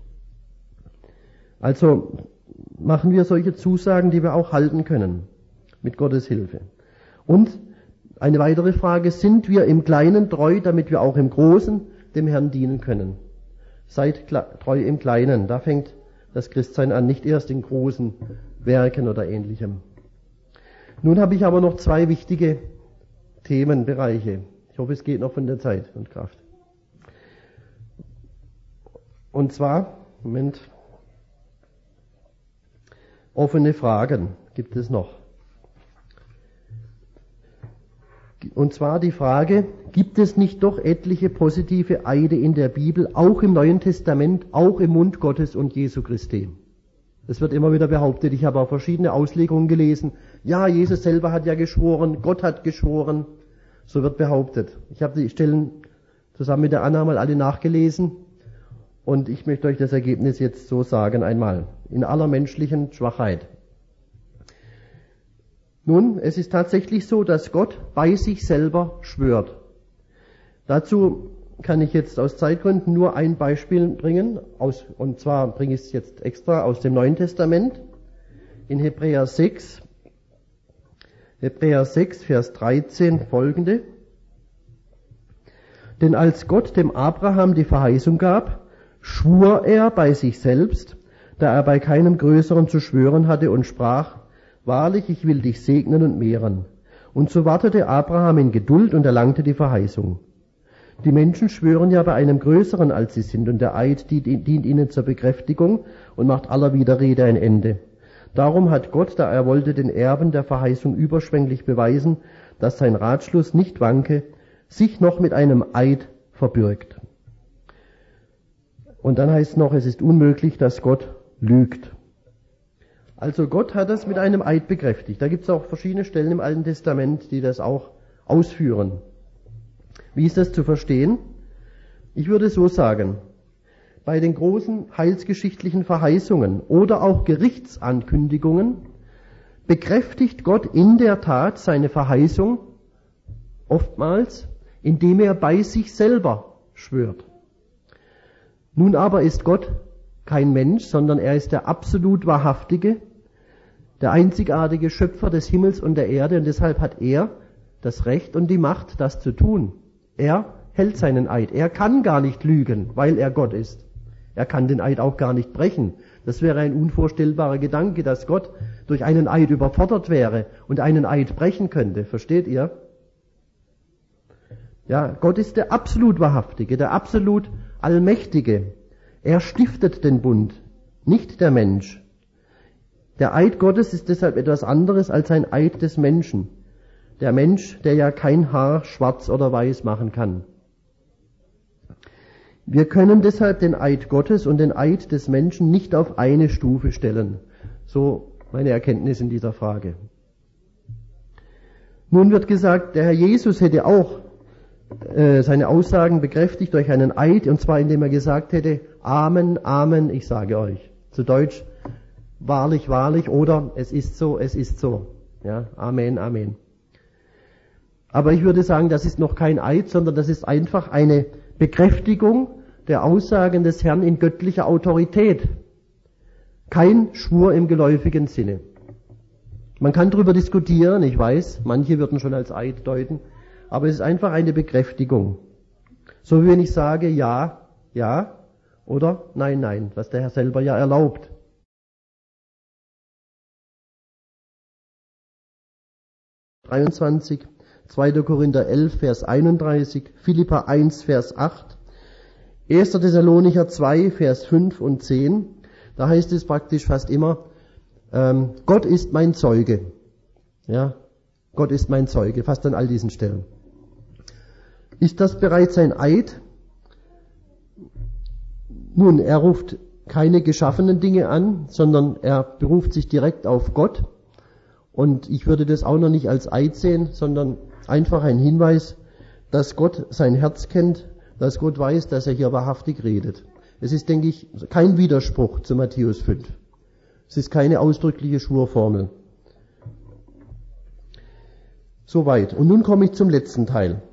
Speaker 1: Also machen wir solche Zusagen, die wir auch halten können, mit Gottes Hilfe. Und eine weitere Frage, sind wir im Kleinen treu, damit wir auch im Großen dem Herrn dienen können? Seid treu im Kleinen, da fängt das Christsein an, nicht erst in großen Werken oder Ähnlichem. Nun habe ich aber noch 2 wichtige Themenbereiche. Ich hoffe, es geht noch von der Zeit und Kraft. Und zwar, offene Fragen gibt es noch. Und zwar die Frage, gibt es nicht doch etliche positive Eide in der Bibel, auch im Neuen Testament, auch im Mund Gottes und Jesu Christi? Das wird immer wieder behauptet. Ich habe auch verschiedene Auslegungen gelesen. Ja, Jesus selber hat ja geschworen, Gott hat geschworen. So wird behauptet. Ich habe die Stellen zusammen mit der Anna mal alle nachgelesen und ich möchte euch das Ergebnis jetzt so sagen einmal. In aller menschlichen Schwachheit. Nun, es ist tatsächlich so, dass Gott bei sich selber schwört. Dazu kann ich jetzt aus Zeitgründen nur ein Beispiel bringen, und zwar bringe ich es jetzt extra aus dem Neuen Testament, in Hebräer 6, Vers 13 folgende. Denn als Gott dem Abraham die Verheißung gab, schwur er bei sich selbst, da er bei keinem Größeren zu schwören hatte und sprach, wahrlich, ich will dich segnen und mehren. Und so wartete Abraham in Geduld und erlangte die Verheißung. Die Menschen schwören ja bei einem Größeren, als sie sind, und der Eid dient ihnen zur Bekräftigung und macht aller Widerrede ein Ende. Darum hat Gott, da er wollte, den Erben der Verheißung überschwänglich beweisen, dass sein Ratschluss nicht wanke, sich noch mit einem Eid verbürgt. Und dann heißt es noch, es ist unmöglich, dass Gott lügt. Also Gott hat das mit einem Eid bekräftigt. Da gibt es auch verschiedene Stellen im Alten Testament, die das auch ausführen. Wie ist das zu verstehen? Ich würde so sagen, bei den großen heilsgeschichtlichen Verheißungen oder auch Gerichtsankündigungen bekräftigt Gott in der Tat seine Verheißung oftmals, indem er bei sich selber schwört. Nun aber ist Gott kein Mensch, sondern er ist der absolut Wahrhaftige, der einzigartige Schöpfer des Himmels und der Erde, und deshalb hat er das Recht und die Macht, das zu tun. Er hält seinen Eid. Er kann gar nicht lügen, weil er Gott ist. Er kann den Eid auch gar nicht brechen. Das wäre ein unvorstellbarer Gedanke, dass Gott durch einen Eid überfordert wäre und einen Eid brechen könnte. Versteht ihr? Ja, Gott ist der absolut Wahrhaftige, der absolut Allmächtige. Er stiftet den Bund, nicht der Mensch. Der Eid Gottes ist deshalb etwas anderes als ein Eid des Menschen. Der Mensch, der ja kein Haar schwarz oder weiß machen kann. Wir können deshalb den Eid Gottes und den Eid des Menschen nicht auf eine Stufe stellen. So meine Erkenntnis in dieser Frage. Nun wird gesagt, der Herr Jesus hätte auch seine Aussagen bekräftigt durch einen Eid, und zwar indem er gesagt hätte, Amen, Amen, ich sage euch. Zu Deutsch, wahrlich, wahrlich, oder es ist so, es ist so. Ja, Amen, Amen. Aber ich würde sagen, das ist noch kein Eid, sondern das ist einfach eine Bekräftigung der Aussagen des Herrn in göttlicher Autorität. Kein Schwur im geläufigen Sinne. Man kann darüber diskutieren, ich weiß, manche würden schon als Eid deuten, aber es ist einfach eine Bekräftigung. So wie wenn ich sage, ja, ja, oder nein, nein, was der Herr selber ja erlaubt. (23) 2. Korinther 11, Vers 31, Philipper 1, Vers 8, 1. Thessalonicher 2, Vers 5 und 10, da heißt es praktisch fast immer, Gott ist mein Zeuge. Ja, Gott ist mein Zeuge, fast an all diesen Stellen. Ist das bereits ein Eid? Nun, er ruft keine geschaffenen Dinge an, sondern er beruft sich direkt auf Gott. Und ich würde das auch noch nicht als Eid sehen, sondern einfach ein Hinweis, dass Gott sein Herz kennt, dass Gott weiß, dass er hier wahrhaftig redet. Es ist, denke ich, kein Widerspruch zu Matthäus 5. Es ist keine ausdrückliche Schwurformel. Soweit. Und nun komme ich zum letzten Teil.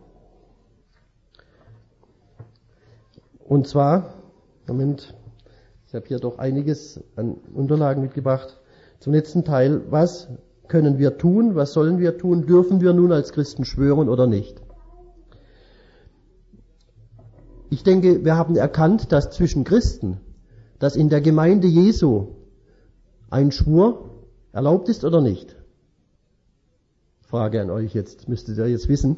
Speaker 1: Und zwar, Moment, ich habe hier doch einiges an Unterlagen mitgebracht, zum letzten Teil, was können wir tun, was sollen wir tun, dürfen wir nun als Christen schwören oder nicht? Ich denke, wir haben erkannt, dass zwischen Christen, dass in der Gemeinde Jesu ein Schwur erlaubt ist oder nicht? Frage an euch jetzt, müsstet ihr jetzt wissen.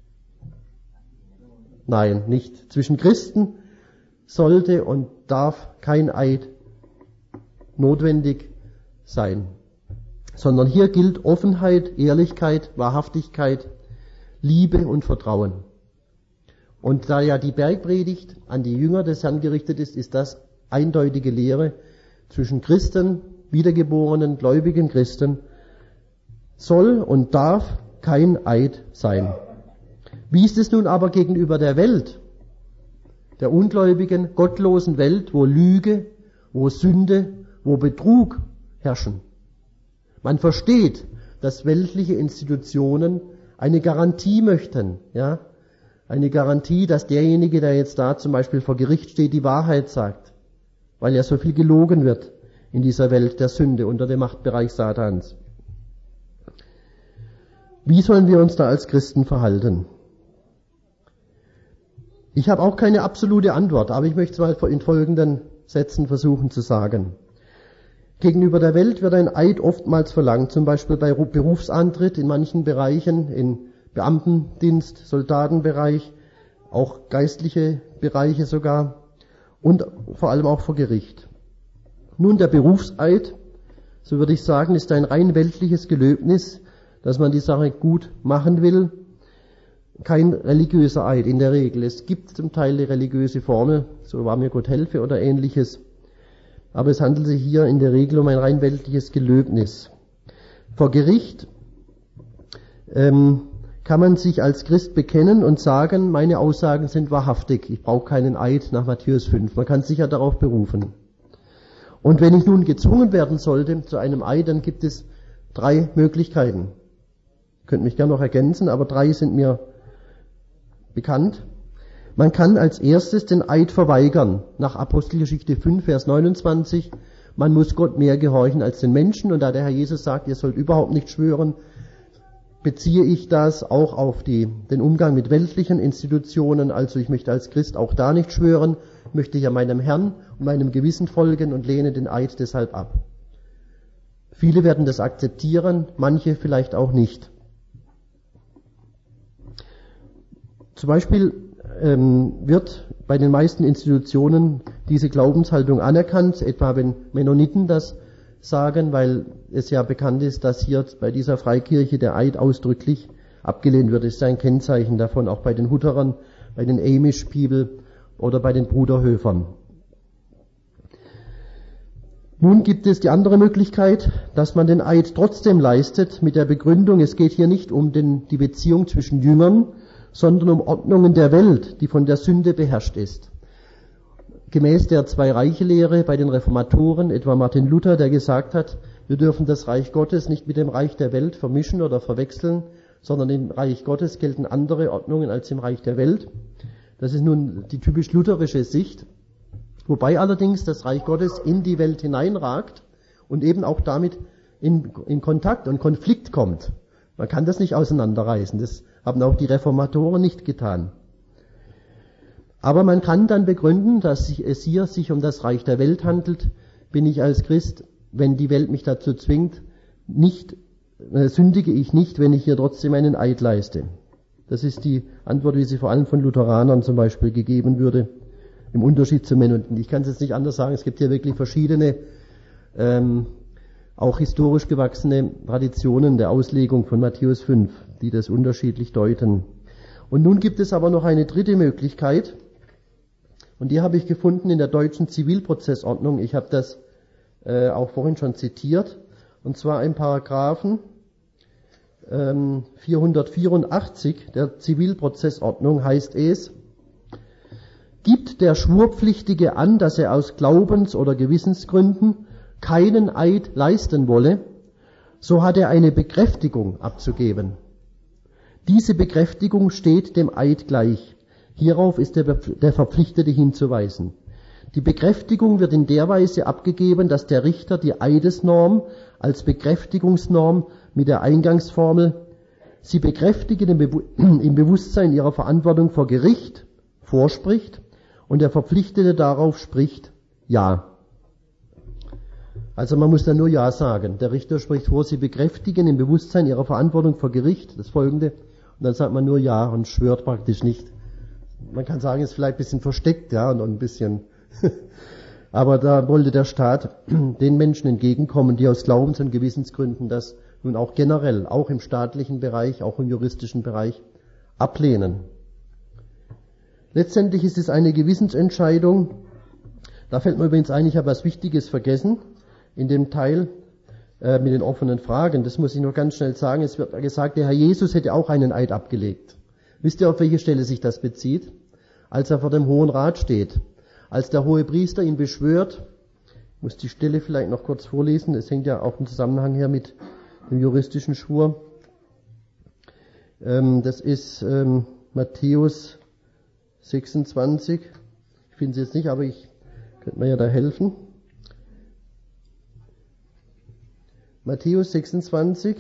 Speaker 1: Nein, nicht. Zwischen Christen sollte und darf kein Eid notwendig sein, sondern hier gilt Offenheit, Ehrlichkeit, Wahrhaftigkeit, Liebe und Vertrauen. Und da ja die Bergpredigt an die Jünger des Herrn gerichtet ist, ist das eindeutige Lehre zwischen Christen, wiedergeborenen, gläubigen Christen, soll und darf kein Eid sein. Wie ist es nun aber gegenüber der Welt, der ungläubigen, gottlosen Welt, wo Lüge, wo Sünde, wo Betrug herrschen? Man versteht, dass weltliche Institutionen eine Garantie möchten, ja, eine Garantie, dass derjenige, der jetzt da zum Beispiel vor Gericht steht, die Wahrheit sagt, weil ja so viel gelogen wird in dieser Welt der Sünde unter dem Machtbereich Satans. Wie sollen wir uns da als Christen verhalten? Ich habe auch keine absolute Antwort, aber ich möchte es mal in folgenden Sätzen versuchen zu sagen. Gegenüber der Welt wird ein Eid oftmals verlangt, zum Beispiel bei Berufsantritt in manchen Bereichen, in Beamtendienst, Soldatenbereich, auch geistliche Bereiche sogar und vor allem auch vor Gericht. Nun, der Berufseid, so würde ich sagen, ist ein rein weltliches Gelöbnis, dass man die Sache gut machen will. Kein religiöser Eid in der Regel. Es gibt zum Teil die religiöse Formel, so wahr mir Gott helfe oder ähnliches. Aber es handelt sich hier in der Regel um ein rein weltliches Gelöbnis. Vor Gericht kann man sich als Christ bekennen und sagen, meine Aussagen sind wahrhaftig. Ich brauche keinen Eid nach Matthäus 5. Man kann sich ja darauf berufen. Und wenn ich nun gezwungen werden sollte zu einem Eid, dann gibt es 3 Möglichkeiten. Ihr könnt mich gerne noch ergänzen, aber 3 sind mir bekannt. Man kann als erstes den Eid verweigern. Nach Apostelgeschichte 5, Vers 29. Man muss Gott mehr gehorchen als den Menschen. Und da der Herr Jesus sagt, ihr sollt überhaupt nicht schwören, beziehe ich das auch auf den Umgang mit weltlichen Institutionen. Also ich möchte als Christ auch da nicht schwören, möchte ja meinem Herrn und meinem Gewissen folgen und lehne den Eid deshalb ab. Viele werden das akzeptieren, manche vielleicht auch nicht. Zum Beispiel wird bei den meisten Institutionen diese Glaubenshaltung anerkannt, etwa wenn Mennoniten das sagen, weil es ja bekannt ist, dass hier bei dieser Freikirche der Eid ausdrücklich abgelehnt wird. Das ist ein Kennzeichen davon, auch bei den Hutterern, bei den Amish People oder bei den Bruderhöfern. Nun gibt es die andere Möglichkeit, dass man den Eid trotzdem leistet mit der Begründung, es geht hier nicht um die Beziehung zwischen Jüngern, sondern um Ordnungen der Welt, die von der Sünde beherrscht ist. Gemäß der Zwei-Reiche-Lehre bei den Reformatoren, etwa Martin Luther, der gesagt hat, wir dürfen das Reich Gottes nicht mit dem Reich der Welt vermischen oder verwechseln, sondern im Reich Gottes gelten andere Ordnungen als im Reich der Welt. Das ist nun die typisch lutherische Sicht, wobei allerdings das Reich Gottes in die Welt hineinragt und eben auch damit in Kontakt und Konflikt kommt. Man kann das nicht auseinanderreißen. Das haben auch die Reformatoren nicht getan. Aber man kann dann begründen, dass es hier sich um das Reich der Welt handelt, bin ich als Christ, wenn die Welt mich dazu zwingt, sündige ich nicht, wenn ich hier trotzdem einen Eid leiste. Das ist die Antwort, wie sie vor allem von Lutheranern zum Beispiel gegeben würde, im Unterschied zu Mennoniten. Ich kann es jetzt nicht anders sagen, es gibt hier wirklich verschiedene, auch historisch gewachsene Traditionen der Auslegung von Matthäus 5, die das unterschiedlich deuten. Und nun gibt es aber noch eine dritte Möglichkeit, und die habe ich gefunden in der deutschen Zivilprozessordnung. Ich habe das auch vorhin schon zitiert, und zwar im Paragraphen 484 der Zivilprozessordnung heißt es: Gibt der Schwurpflichtige an, dass er aus Glaubens- oder Gewissensgründen keinen Eid leisten wolle, so hat er eine Bekräftigung abzugeben. Diese Bekräftigung steht dem Eid gleich. Hierauf ist der Verpflichtete hinzuweisen. Die Bekräftigung wird in der Weise abgegeben, dass der Richter die Eidesnorm als Bekräftigungsnorm mit der Eingangsformel Sie bekräftigen im Bewusstsein ihrer Verantwortung vor Gericht vorspricht und der Verpflichtete darauf spricht Ja. Also man muss dann nur Ja sagen. Der Richter spricht vor, Sie bekräftigen im Bewusstsein ihrer Verantwortung vor Gericht, das Folgende, und dann sagt man nur Ja und schwört praktisch nicht. Man kann sagen, es ist vielleicht ein bisschen versteckt, ja, und ein bisschen, aber da wollte der Staat den Menschen entgegenkommen, die aus Glaubens- und Gewissensgründen das nun auch generell, auch im staatlichen Bereich, auch im juristischen Bereich ablehnen. Letztendlich ist es eine Gewissensentscheidung. Da fällt mir übrigens ein, ich habe was Wichtiges vergessen in dem Teil mit den offenen Fragen. Das muss ich noch ganz schnell sagen. Es wird gesagt, der Herr Jesus hätte auch einen Eid abgelegt. Wisst ihr, auf welche Stelle sich das bezieht? Als er vor dem Hohen Rat steht. Als der hohe Priester ihn beschwört, ich muss die Stelle vielleicht noch kurz vorlesen, es hängt ja auch im Zusammenhang her mit dem juristischen Schwur. Das ist Matthäus 26. Ich finde es jetzt nicht, aber ich könnte mir ja da helfen. Matthäus 26,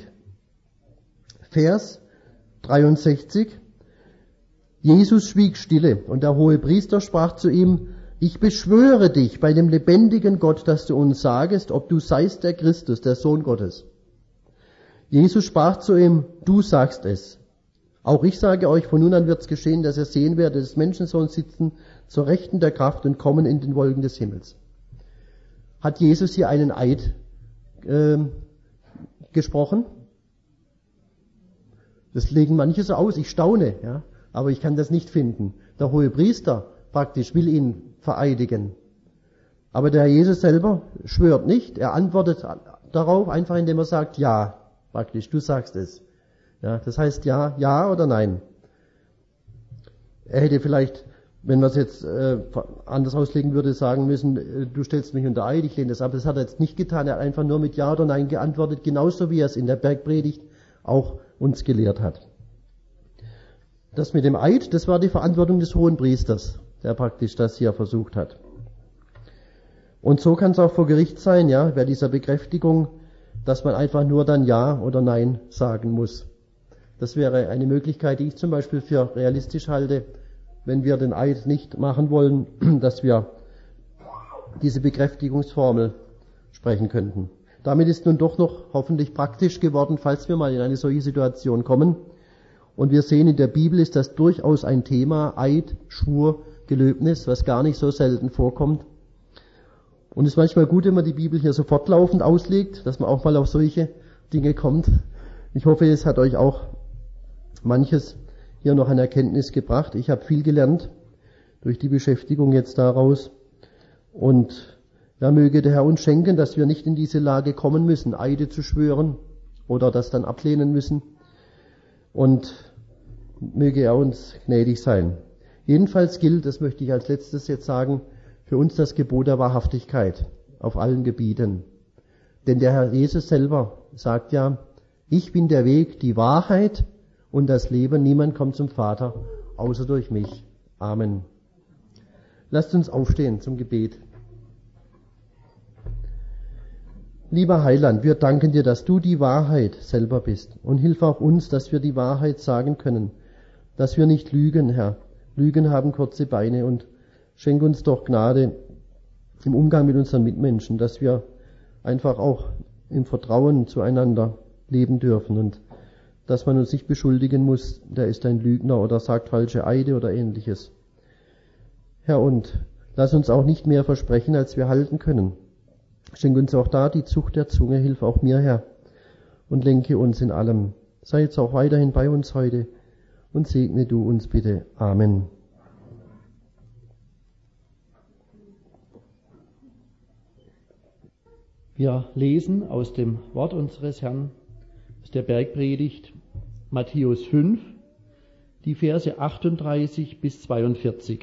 Speaker 1: Vers 63. Jesus schwieg stille, und der hohe Priester sprach zu ihm: Ich beschwöre dich bei dem lebendigen Gott, dass du uns sagest, ob du seist der Christus, der Sohn Gottes. Jesus sprach zu ihm: Du sagst es. Auch ich sage euch, von nun an wird's geschehen, dass ihr sehen werdet des Menschensohns sitzen zur Rechten der Kraft und kommen in den Wolken des Himmels. Hat Jesus hier einen Eid gesprochen? Das legen manche so aus, ich staune, ja, aber ich kann das nicht finden. Der hohe Priester praktisch will ihn vereidigen. Aber der Herr Jesus selber schwört nicht, er antwortet darauf einfach, indem er sagt Ja, praktisch, du sagst es. Ja, das heißt ja oder nein. Er hätte vielleicht, wenn man es jetzt anders auslegen würde, sagen müssen, du stellst mich unter Eid, ich lehne das ab. Das hat er jetzt nicht getan, er hat einfach nur mit Ja oder Nein geantwortet, genauso wie er es in der Bergpredigt auch uns gelehrt hat. Das mit dem Eid, das war die Verantwortung des hohen Priesters, der praktisch das hier versucht hat. Und so kann es auch vor Gericht sein, ja, bei dieser Bekräftigung, dass man einfach nur dann Ja oder Nein sagen muss. Das wäre eine Möglichkeit, die ich zum Beispiel für realistisch halte, wenn wir den Eid nicht machen wollen, dass wir diese Bekräftigungsformel sprechen könnten. Damit ist nun doch noch hoffentlich praktisch geworden, falls wir mal in eine solche Situation kommen. Und wir sehen, in der Bibel ist das durchaus ein Thema, Eid, Schwur, Gelöbnis, was gar nicht so selten vorkommt. Und es ist manchmal gut, wenn man die Bibel hier so fortlaufend auslegt, dass man auch mal auf solche Dinge kommt. Ich hoffe, es hat euch auch manches hier noch an Erkenntnis gebracht. Ich habe viel gelernt durch die Beschäftigung jetzt daraus. Und ja, möge der Herr uns schenken, dass wir nicht in diese Lage kommen müssen, Eide zu schwören oder das dann ablehnen müssen. Und möge er uns gnädig sein. Jedenfalls gilt, das möchte ich als letztes jetzt sagen, für uns das Gebot der Wahrhaftigkeit auf allen Gebieten. Denn der Herr Jesus selber sagt ja, ich bin der Weg, die Wahrheit und das Leben. Niemand kommt zum Vater, außer durch mich. Amen. Lasst uns aufstehen zum Gebet. Lieber Heiland, wir danken dir, dass du die Wahrheit selber bist. Und hilf auch uns, dass wir die Wahrheit sagen können, dass wir nicht lügen, Herr. Lügen haben kurze Beine und schenk uns doch Gnade im Umgang mit unseren Mitmenschen, dass wir einfach auch im Vertrauen zueinander leben dürfen und dass man uns nicht beschuldigen muss, der ist ein Lügner oder sagt falsche Eide oder ähnliches. Herr, und lass uns auch nicht mehr versprechen, als wir halten können. Schenk uns auch da die Zucht der Zunge, hilf auch mir, Herr, und lenke uns in allem. Sei jetzt auch weiterhin bei uns heute und segne du uns bitte. Amen.
Speaker 2: Wir lesen aus dem Wort unseres Herrn, aus der Bergpredigt, Matthäus 5, die Verse 38 bis 42.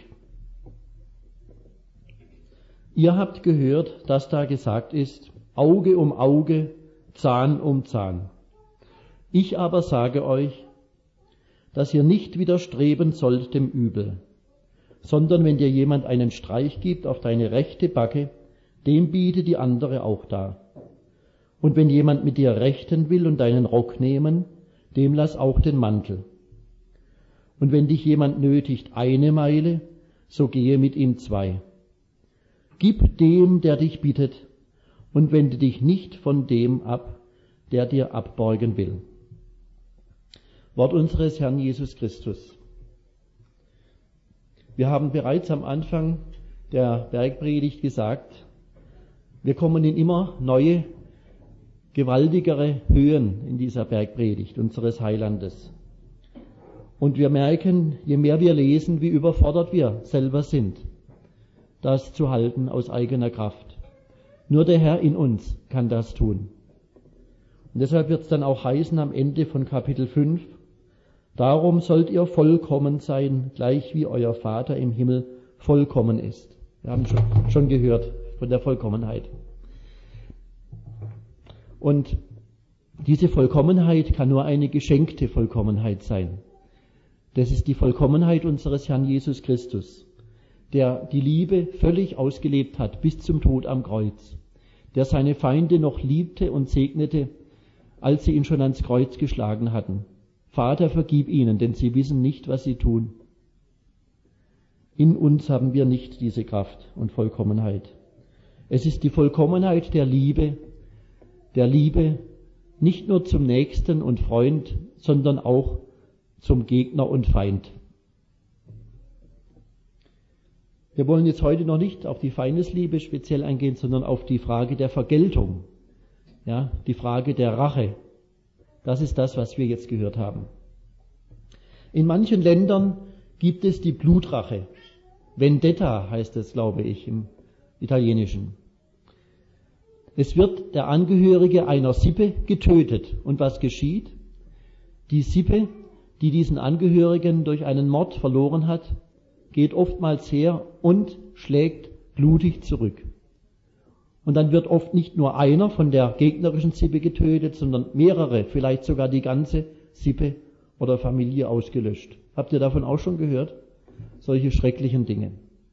Speaker 2: Ihr habt gehört, dass da gesagt ist, Auge um Auge, Zahn um Zahn. Ich aber sage euch, dass ihr nicht widerstreben sollt dem Übel, sondern wenn dir jemand einen Streich gibt auf deine rechte Backe, dem biete die andere auch dar. Und wenn jemand mit dir rechten will und deinen Rock nehmen, dem lass auch den Mantel. Und wenn dich jemand nötigt 1 Meile, so gehe mit ihm 2. Gib dem, der dich bittet, und wende dich nicht von dem ab, der dir abbeugen will. Wort unseres Herrn Jesus Christus. Wir haben bereits am Anfang der Bergpredigt gesagt, wir kommen in immer neue, gewaltigere Höhen in dieser Bergpredigt unseres Heilandes. Und wir merken, je mehr wir lesen, wie überfordert wir selber sind, das zu halten aus eigener Kraft. Nur der Herr in uns kann das tun. Und deshalb wird es dann auch heißen am Ende von Kapitel 5, darum sollt ihr vollkommen sein, gleich wie euer Vater im Himmel vollkommen ist. Wir haben schon gehört von der Vollkommenheit. Und diese Vollkommenheit kann nur eine geschenkte Vollkommenheit sein. Das ist die Vollkommenheit unseres Herrn Jesus Christus, der die Liebe völlig ausgelebt hat bis zum Tod am Kreuz, der seine Feinde noch liebte und segnete, als sie ihn schon ans Kreuz geschlagen hatten. Vater, vergib ihnen, denn sie wissen nicht, was sie tun. In uns haben wir nicht diese Kraft und Vollkommenheit. Es ist die Vollkommenheit der Liebe nicht nur zum Nächsten und Freund, sondern auch zum Gegner und Feind. Wir wollen jetzt heute noch nicht auf die Feindesliebe speziell eingehen, sondern auf die Frage der Vergeltung, ja, die Frage der Rache. Das ist das, was wir jetzt gehört haben. In manchen Ländern gibt es die Blutrache. Vendetta heißt es, glaube ich, im Italienischen. Es wird der Angehörige einer Sippe getötet. Und was geschieht? Die Sippe, die diesen Angehörigen durch einen Mord verloren hat, geht oftmals her und schlägt blutig zurück. Und dann wird oft nicht nur einer von der gegnerischen Sippe getötet, sondern mehrere, vielleicht sogar die ganze Sippe oder Familie ausgelöscht. Habt ihr davon auch schon gehört? Solche schrecklichen Dinge.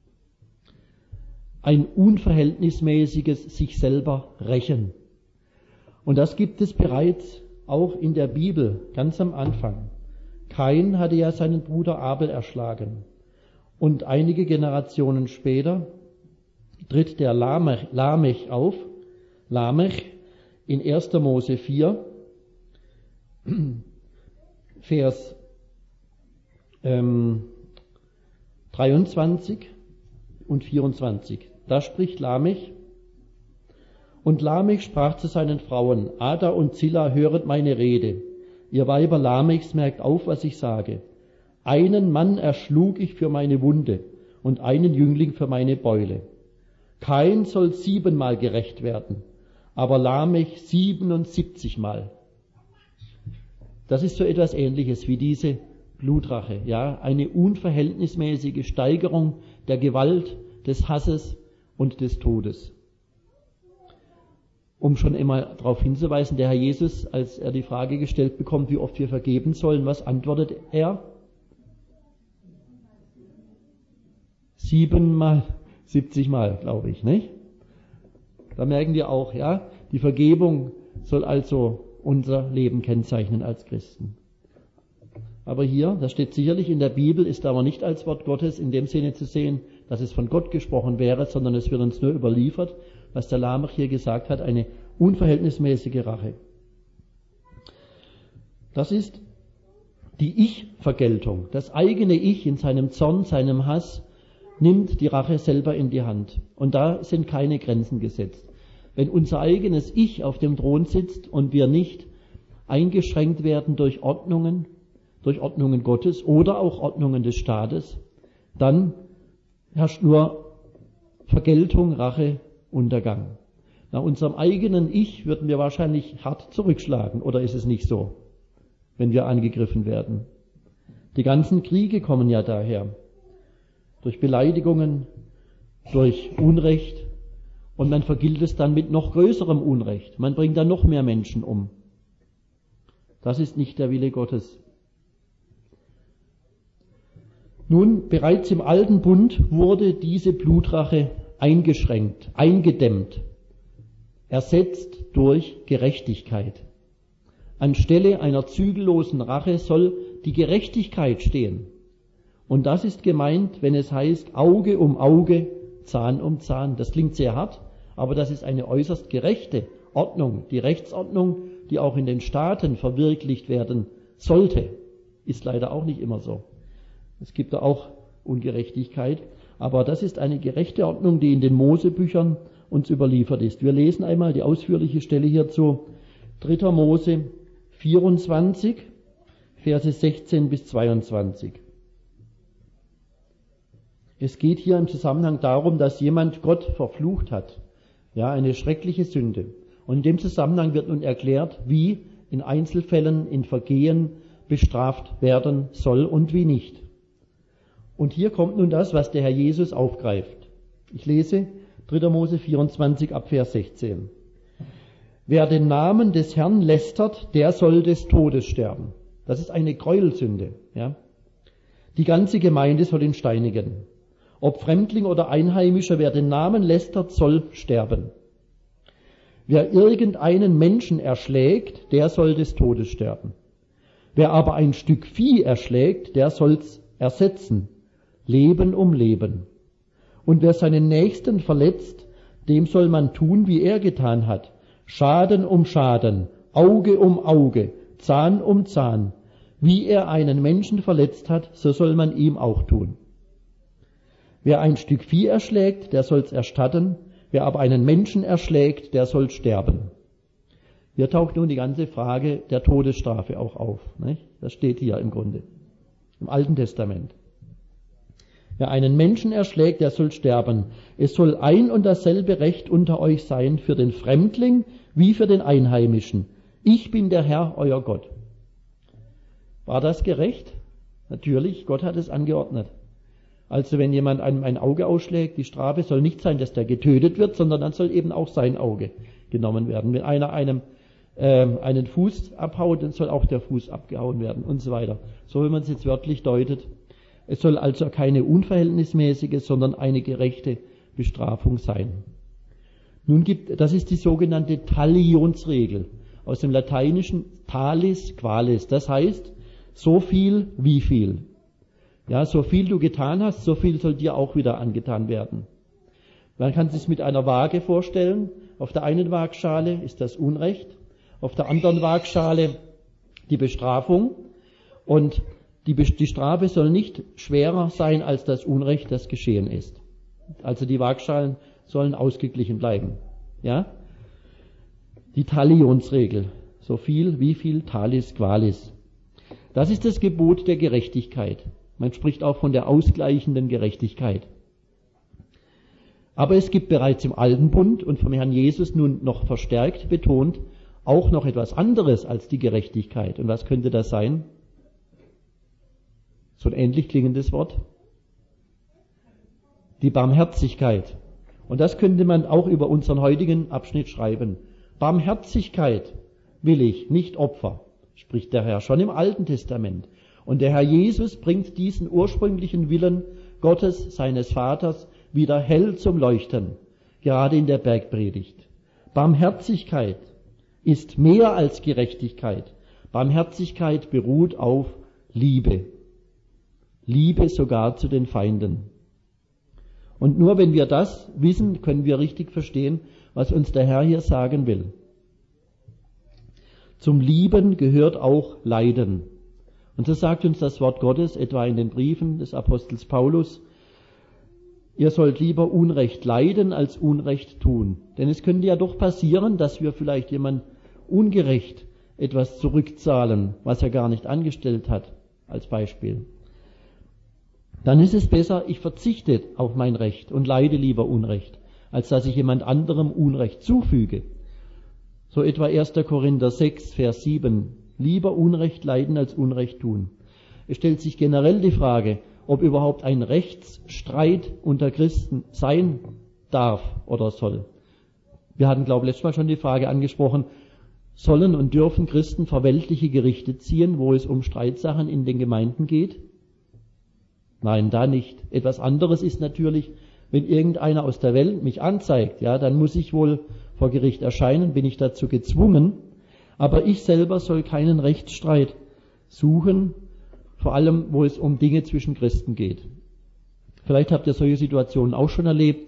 Speaker 2: Ein unverhältnismäßiges sich selber rächen. Und das gibt es bereits auch in der Bibel, ganz am Anfang. Kain hatte ja seinen Bruder Abel erschlagen. Und einige Generationen später tritt der Lamech auf. Lamech in 1. Mose 4, Vers 23 und 24. Da spricht Lamech: Und Lamech sprach zu seinen Frauen: Ada und Zilla, höret meine Rede. Ihr Weiber Lamechs, merkt auf, was ich sage. Einen Mann erschlug ich für meine Wunde und einen Jüngling für meine Beule. Kain soll 7-mal gerächt werden, aber Lamech 77-mal. Das ist so etwas Ähnliches wie diese Blutrache, ja, eine unverhältnismäßige Steigerung der Gewalt, des Hasses und des Todes. Um schon einmal darauf hinzuweisen, der Herr Jesus, als er die Frage gestellt bekommt, wie oft wir vergeben sollen, was antwortet er? 70 Mal, glaube ich, nicht? Da merken wir auch, ja, die Vergebung soll also unser Leben kennzeichnen als Christen. Aber hier, das steht sicherlich in der Bibel, ist aber nicht als Wort Gottes in dem Sinne zu sehen, dass es von Gott gesprochen wäre, sondern es wird uns nur überliefert, was der Lamech hier gesagt hat, eine unverhältnismäßige Rache. Das ist die Ich-Vergeltung. Das eigene Ich in seinem Zorn, seinem Hass, nimmt die Rache selber in die Hand. Und da sind keine Grenzen gesetzt. Wenn unser eigenes Ich auf dem Thron sitzt und wir nicht eingeschränkt werden durch Ordnungen Gottes oder auch Ordnungen des Staates, dann herrscht nur Vergeltung, Rache, Untergang. Nach unserem eigenen Ich würden wir wahrscheinlich hart zurückschlagen, oder ist es nicht so, wenn wir angegriffen werden? Die ganzen Kriege kommen ja daher. Durch Beleidigungen, durch Unrecht, und man vergilt es dann mit noch größerem Unrecht. Man bringt dann noch mehr Menschen um. Das ist nicht der Wille Gottes. Nun, bereits im Alten Bund wurde diese Blutrache eingeschränkt, eingedämmt, ersetzt durch Gerechtigkeit. Anstelle einer zügellosen Rache soll die Gerechtigkeit stehen. Und das ist gemeint, wenn es heißt, Auge um Auge, Zahn um Zahn. Das klingt sehr hart, aber das ist eine äußerst gerechte Ordnung. Die Rechtsordnung, die auch in den Staaten verwirklicht werden sollte, ist leider auch nicht immer so. Es gibt da auch Ungerechtigkeit, aber das ist eine gerechte Ordnung, die in den Mosebüchern uns überliefert ist. Wir lesen einmal die ausführliche Stelle hierzu, 3. Mose 24, Verse 16 bis 22. Es geht hier im Zusammenhang darum, dass jemand Gott verflucht hat. Ja, eine schreckliche Sünde. Und in dem Zusammenhang wird nun erklärt, wie in Einzelfällen in Vergehen bestraft werden soll und wie nicht. Und hier kommt nun das, was der Herr Jesus aufgreift. Ich lese 3. Mose 24 ab Vers 16. Wer den Namen des Herrn lästert, der soll des Todes sterben. Das ist eine Gräuelsünde. Ja? Die ganze Gemeinde soll ihn steinigen. Ob Fremdling oder Einheimischer, wer den Namen lästert, soll sterben. Wer irgendeinen Menschen erschlägt, der soll des Todes sterben. Wer aber ein Stück Vieh erschlägt, der soll's ersetzen. Leben um Leben. Und wer seinen Nächsten verletzt, dem soll man tun, wie er getan hat. Schaden um Schaden, Auge um Auge, Zahn um Zahn. Wie er einen Menschen verletzt hat, so soll man ihm auch tun. Wer ein Stück Vieh erschlägt, der soll's erstatten. Wer aber einen Menschen erschlägt, der soll sterben. Hier taucht nun die ganze Frage der Todesstrafe auch auf. Nicht? Das steht hier im Grunde, im Alten Testament. Wer einen Menschen erschlägt, der soll sterben. Es soll ein und dasselbe Recht unter euch sein für den Fremdling wie für den Einheimischen. Ich bin der Herr, euer Gott. War das gerecht? Natürlich, Gott hat es angeordnet. Also wenn jemand einem ein Auge ausschlägt, die Strafe soll nicht sein, dass der getötet wird, sondern dann soll eben auch sein Auge genommen werden. Wenn einer einem einen Fuß abhaut, dann soll auch der Fuß abgehauen werden und so weiter. So wie man es jetzt wörtlich deutet. Es soll also keine unverhältnismäßige, sondern eine gerechte Bestrafung sein. Nun das ist die sogenannte Talionsregel. Aus dem Lateinischen talis qualis. Das heißt, so viel wie viel. Ja, so viel du getan hast, so viel soll dir auch wieder angetan werden. Man kann sich mit einer Waage vorstellen. Auf der einen Waagschale ist das Unrecht, auf der anderen Waagschale die Bestrafung. Und die Strafe soll nicht schwerer sein als das Unrecht, das geschehen ist. Also die Waagschalen sollen ausgeglichen bleiben. Ja? Die Talionsregel. So viel, wie viel, talis qualis. Das ist das Gebot der Gerechtigkeit. Man spricht auch von der ausgleichenden Gerechtigkeit. Aber es gibt bereits im Alten Bund und vom Herrn Jesus nun noch verstärkt betont, auch noch etwas anderes als die Gerechtigkeit. Und was könnte das sein? So ein ähnlich klingendes Wort. Die Barmherzigkeit. Und das könnte man auch über unseren heutigen Abschnitt schreiben. Barmherzigkeit will ich, nicht Opfer, spricht der Herr, schon im Alten Testament. Und der Herr Jesus bringt diesen ursprünglichen Willen Gottes, seines Vaters, wieder hell zum Leuchten, gerade in der Bergpredigt. Barmherzigkeit ist mehr als Gerechtigkeit. Barmherzigkeit beruht auf Liebe. Liebe sogar zu den Feinden. Und nur wenn wir das wissen, können wir richtig verstehen, was uns der Herr hier sagen will. Zum Lieben gehört auch Leiden. Und so sagt uns das Wort Gottes, etwa in den Briefen des Apostels Paulus, ihr sollt lieber Unrecht leiden als Unrecht tun. Denn es könnte ja doch passieren, dass wir vielleicht jemand ungerecht etwas zurückzahlen, was er gar nicht angestellt hat, als Beispiel. Dann ist es besser, ich verzichte auf mein Recht und leide lieber Unrecht, als dass ich jemand anderem Unrecht zufüge. So etwa 1. Korinther 6, Vers 7. Lieber Unrecht leiden als Unrecht tun. Es stellt sich generell die Frage, ob überhaupt ein Rechtsstreit unter Christen sein darf oder soll. Wir hatten, glaube ich, letztes Mal schon die Frage angesprochen, sollen und dürfen Christen vor weltliche Gerichte ziehen, wo es um Streitsachen in den Gemeinden geht? Nein, da nicht. Etwas anderes ist natürlich, wenn irgendeiner aus der Welt mich anzeigt, ja, dann muss ich wohl vor Gericht erscheinen, bin ich dazu gezwungen, aber ich selber soll keinen Rechtsstreit suchen, vor allem, wo es um Dinge zwischen Christen geht. Vielleicht habt ihr solche Situationen auch schon erlebt.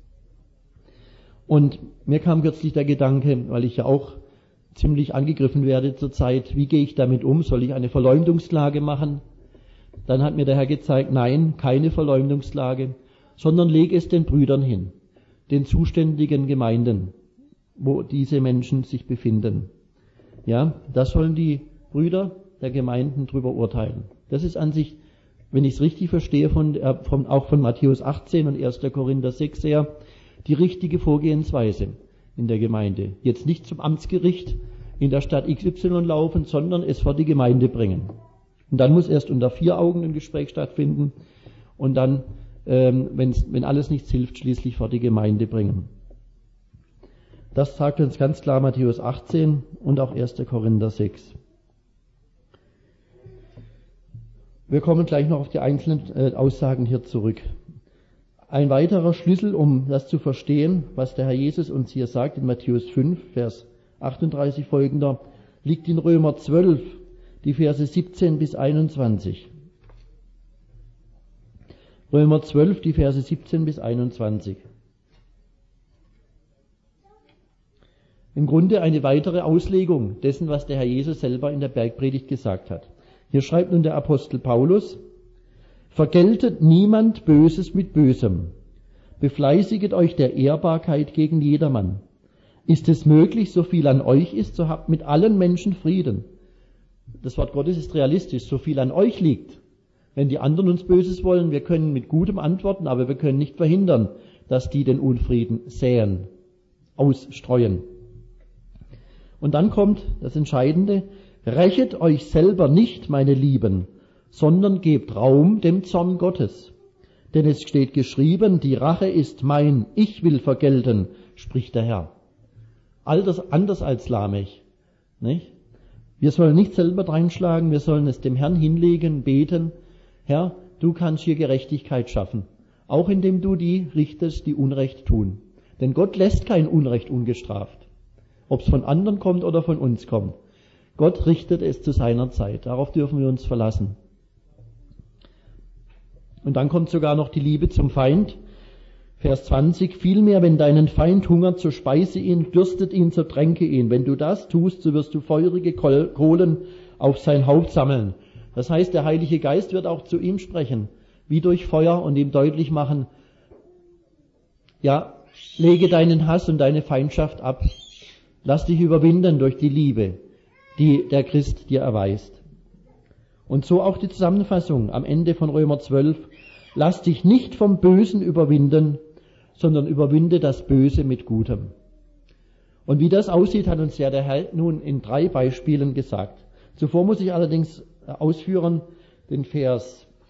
Speaker 2: Und mir kam kürzlich der Gedanke, weil ich ja auch ziemlich angegriffen werde zurzeit, wie gehe ich damit um? Soll ich eine Verleumdungsklage machen? Dann hat mir der Herr gezeigt, nein, keine Verleumdungsklage, sondern leg es den Brüdern hin, den zuständigen Gemeinden, wo diese Menschen sich befinden. Ja, da sollen die Brüder der Gemeinden drüber urteilen. Das ist an sich, wenn ich es richtig verstehe, auch von Matthäus 18 und 1. Korinther 6 her, die richtige Vorgehensweise in der Gemeinde. Jetzt nicht zum Amtsgericht in der Stadt XY laufen, sondern es vor die Gemeinde bringen. Und dann muss erst unter 4 Augen ein Gespräch stattfinden und dann, wenn alles nichts hilft, schließlich vor die Gemeinde bringen. Das sagt uns ganz klar Matthäus 18 und auch 1. Korinther 6. Wir kommen gleich noch auf die einzelnen Aussagen hier zurück. Ein weiterer Schlüssel, um das zu verstehen, was der Herr Jesus uns hier sagt in Matthäus 5, Vers 38 folgender, liegt in Römer 12, die Verse 17 bis 21. Römer 12, die Verse 17 bis 21. Im Grunde eine weitere Auslegung dessen, was der Herr Jesus selber in der Bergpredigt gesagt hat. Hier schreibt nun der Apostel Paulus, vergeltet niemand Böses mit Bösem, befleißiget euch der Ehrbarkeit gegen jedermann. Ist es möglich, so viel an euch ist, so habt mit allen Menschen Frieden. Das Wort Gottes ist realistisch, so viel an euch liegt. Wenn die anderen uns Böses wollen, wir können mit Gutem antworten, aber wir können nicht verhindern, dass die den Unfrieden säen, ausstreuen. Und dann kommt das Entscheidende, rächet euch selber nicht, meine Lieben, sondern gebt Raum dem Zorn Gottes. Denn es steht geschrieben, die Rache ist mein, ich will vergelten, spricht der Herr. Anders als Lamech, nicht? Wir sollen nicht selber dreinschlagen, wir sollen es dem Herrn hinlegen, beten, Herr, du kannst hier Gerechtigkeit schaffen, auch indem du die richtest, die Unrecht tun. Denn Gott lässt kein Unrecht ungestraft, ob es von anderen kommt oder von uns kommt. Gott richtet es zu seiner Zeit, darauf dürfen wir uns verlassen. Und dann kommt sogar noch die Liebe zum Feind. Vers 20, vielmehr, wenn deinen Feind hungert, so speise ihn, dürstet ihn, so tränke ihn. Wenn du das tust, so wirst du feurige Kohlen auf sein Haupt sammeln. Das heißt, der Heilige Geist wird auch zu ihm sprechen, wie durch Feuer, und ihm deutlich machen, ja, lege deinen Hass und deine Feindschaft ab. Lass dich überwinden durch die Liebe, die der Christ dir erweist. Und so auch die Zusammenfassung am Ende von Römer 12. Lass dich nicht vom Bösen überwinden, sondern überwinde das Böse mit Gutem. Und wie das aussieht, hat uns ja der Herr nun in 3 Beispielen gesagt. Zuvor muss ich allerdings ausführen den Vers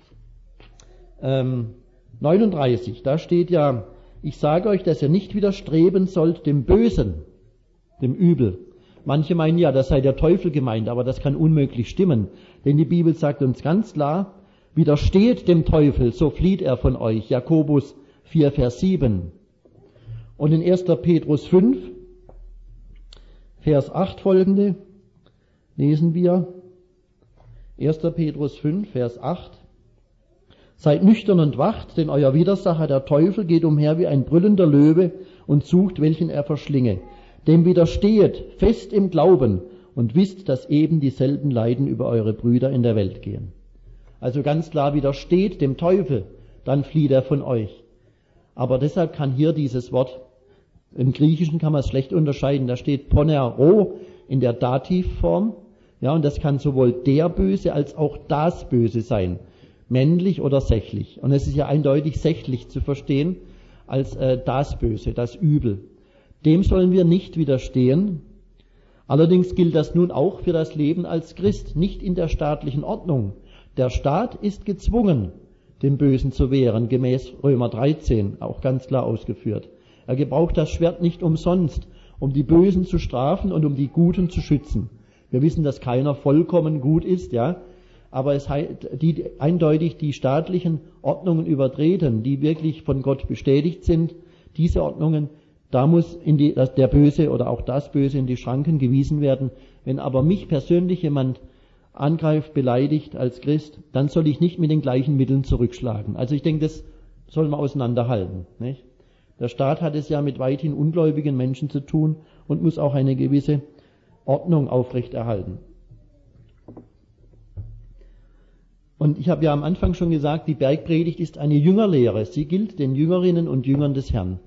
Speaker 2: 39, da steht ja, ich sage euch, dass ihr nicht widerstreben sollt dem Bösen, dem Übel. Manche meinen ja, das sei der Teufel gemeint, aber das kann unmöglich stimmen. Denn die Bibel sagt uns ganz klar, widersteht dem Teufel, so flieht er von euch. Jakobus 4, Vers 7. Und in 1. Petrus 5, Vers 8 folgende, lesen wir, 1. Petrus 5, Vers 8. Seid nüchtern und wacht, denn euer Widersacher, der Teufel, geht umher wie ein brüllender Löwe und sucht, welchen er verschlinge. Dem widerstehet fest im Glauben und wisst, dass eben dieselben Leiden über eure Brüder in der Welt gehen. Also ganz klar, widersteht dem Teufel, dann flieht er von euch. Aber deshalb kann hier dieses Wort, im Griechischen kann man es schlecht unterscheiden, da steht ponero in der Dativform, ja, und das kann sowohl der Böse als auch das Böse sein, männlich oder sächlich. Und es ist ja eindeutig sächlich zu verstehen als das Böse, das Übel. Dem sollen wir nicht widerstehen. Allerdings gilt das nun auch für das Leben als Christ, nicht in der staatlichen Ordnung. Der Staat ist gezwungen, dem Bösen zu wehren, gemäß Römer 13, auch ganz klar ausgeführt. Er gebraucht das Schwert nicht umsonst, um die Bösen zu strafen und um die Guten zu schützen. Wir wissen, dass keiner vollkommen gut ist, ja, aber es heißt, eindeutig die staatlichen Ordnungen übertreten, die wirklich von Gott bestätigt sind, diese Ordnungen, da muss der Böse oder auch das Böse in die Schranken gewiesen werden. Wenn aber mich persönlich jemand angreift, beleidigt als Christ, dann soll ich nicht mit den gleichen Mitteln zurückschlagen. Also ich denke, das soll man auseinanderhalten, nicht? Der Staat hat es ja mit weithin ungläubigen Menschen zu tun und muss auch eine gewisse Ordnung aufrechterhalten. Und ich habe ja am Anfang schon gesagt, die Bergpredigt ist eine Jüngerlehre. Sie gilt den Jüngerinnen und Jüngern des Herrn.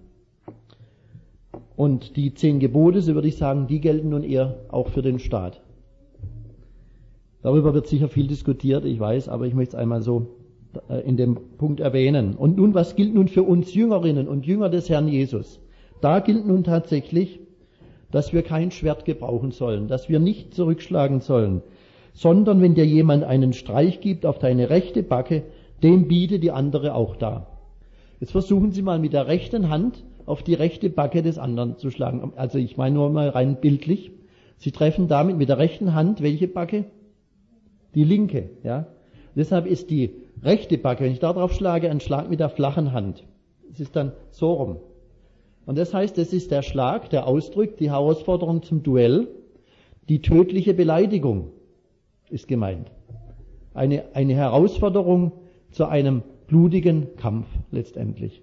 Speaker 2: Und die 10 Gebote, so würde ich sagen, die gelten nun eher auch für den Staat. Darüber wird sicher viel diskutiert, ich weiß, aber ich möchte es einmal so in dem Punkt erwähnen. Und nun, was gilt nun für uns Jüngerinnen und Jünger des Herrn Jesus? Da gilt nun tatsächlich, dass wir kein Schwert gebrauchen sollen, dass wir nicht zurückschlagen sollen, sondern wenn dir jemand einen Streich gibt auf deine rechte Backe, dem biete die andere auch dar. Jetzt versuchen Sie mal mit der rechten Hand auf die rechte Backe des anderen zu schlagen. Also ich meine nur mal rein bildlich. Sie treffen damit mit der rechten Hand welche Backe? Die linke, ja. Deshalb ist die rechte Backe, wenn ich da drauf schlage, ein Schlag mit der flachen Hand. Es ist dann so rum. Und das heißt, das ist der Schlag, der ausdrückt die Herausforderung zum Duell. Die tödliche Beleidigung ist gemeint. Eine Herausforderung zu einem blutigen Kampf letztendlich.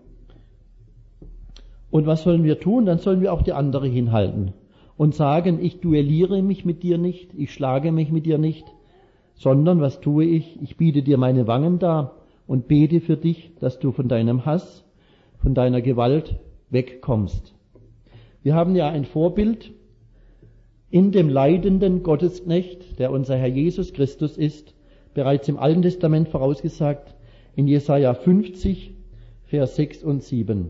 Speaker 2: Und was sollen wir tun? Dann sollen wir auch die andere hinhalten und sagen, ich duelliere mich mit dir nicht, ich schlage mich mit dir nicht, sondern was tue ich? Ich biete dir meine Wangen dar und bete für dich, dass du von deinem Hass, von deiner Gewalt wegkommst. Wir haben ja ein Vorbild in dem leidenden Gottesknecht, der unser Herr Jesus Christus ist, bereits im Alten Testament vorausgesagt, in Jesaja 50, Vers 6 und 7.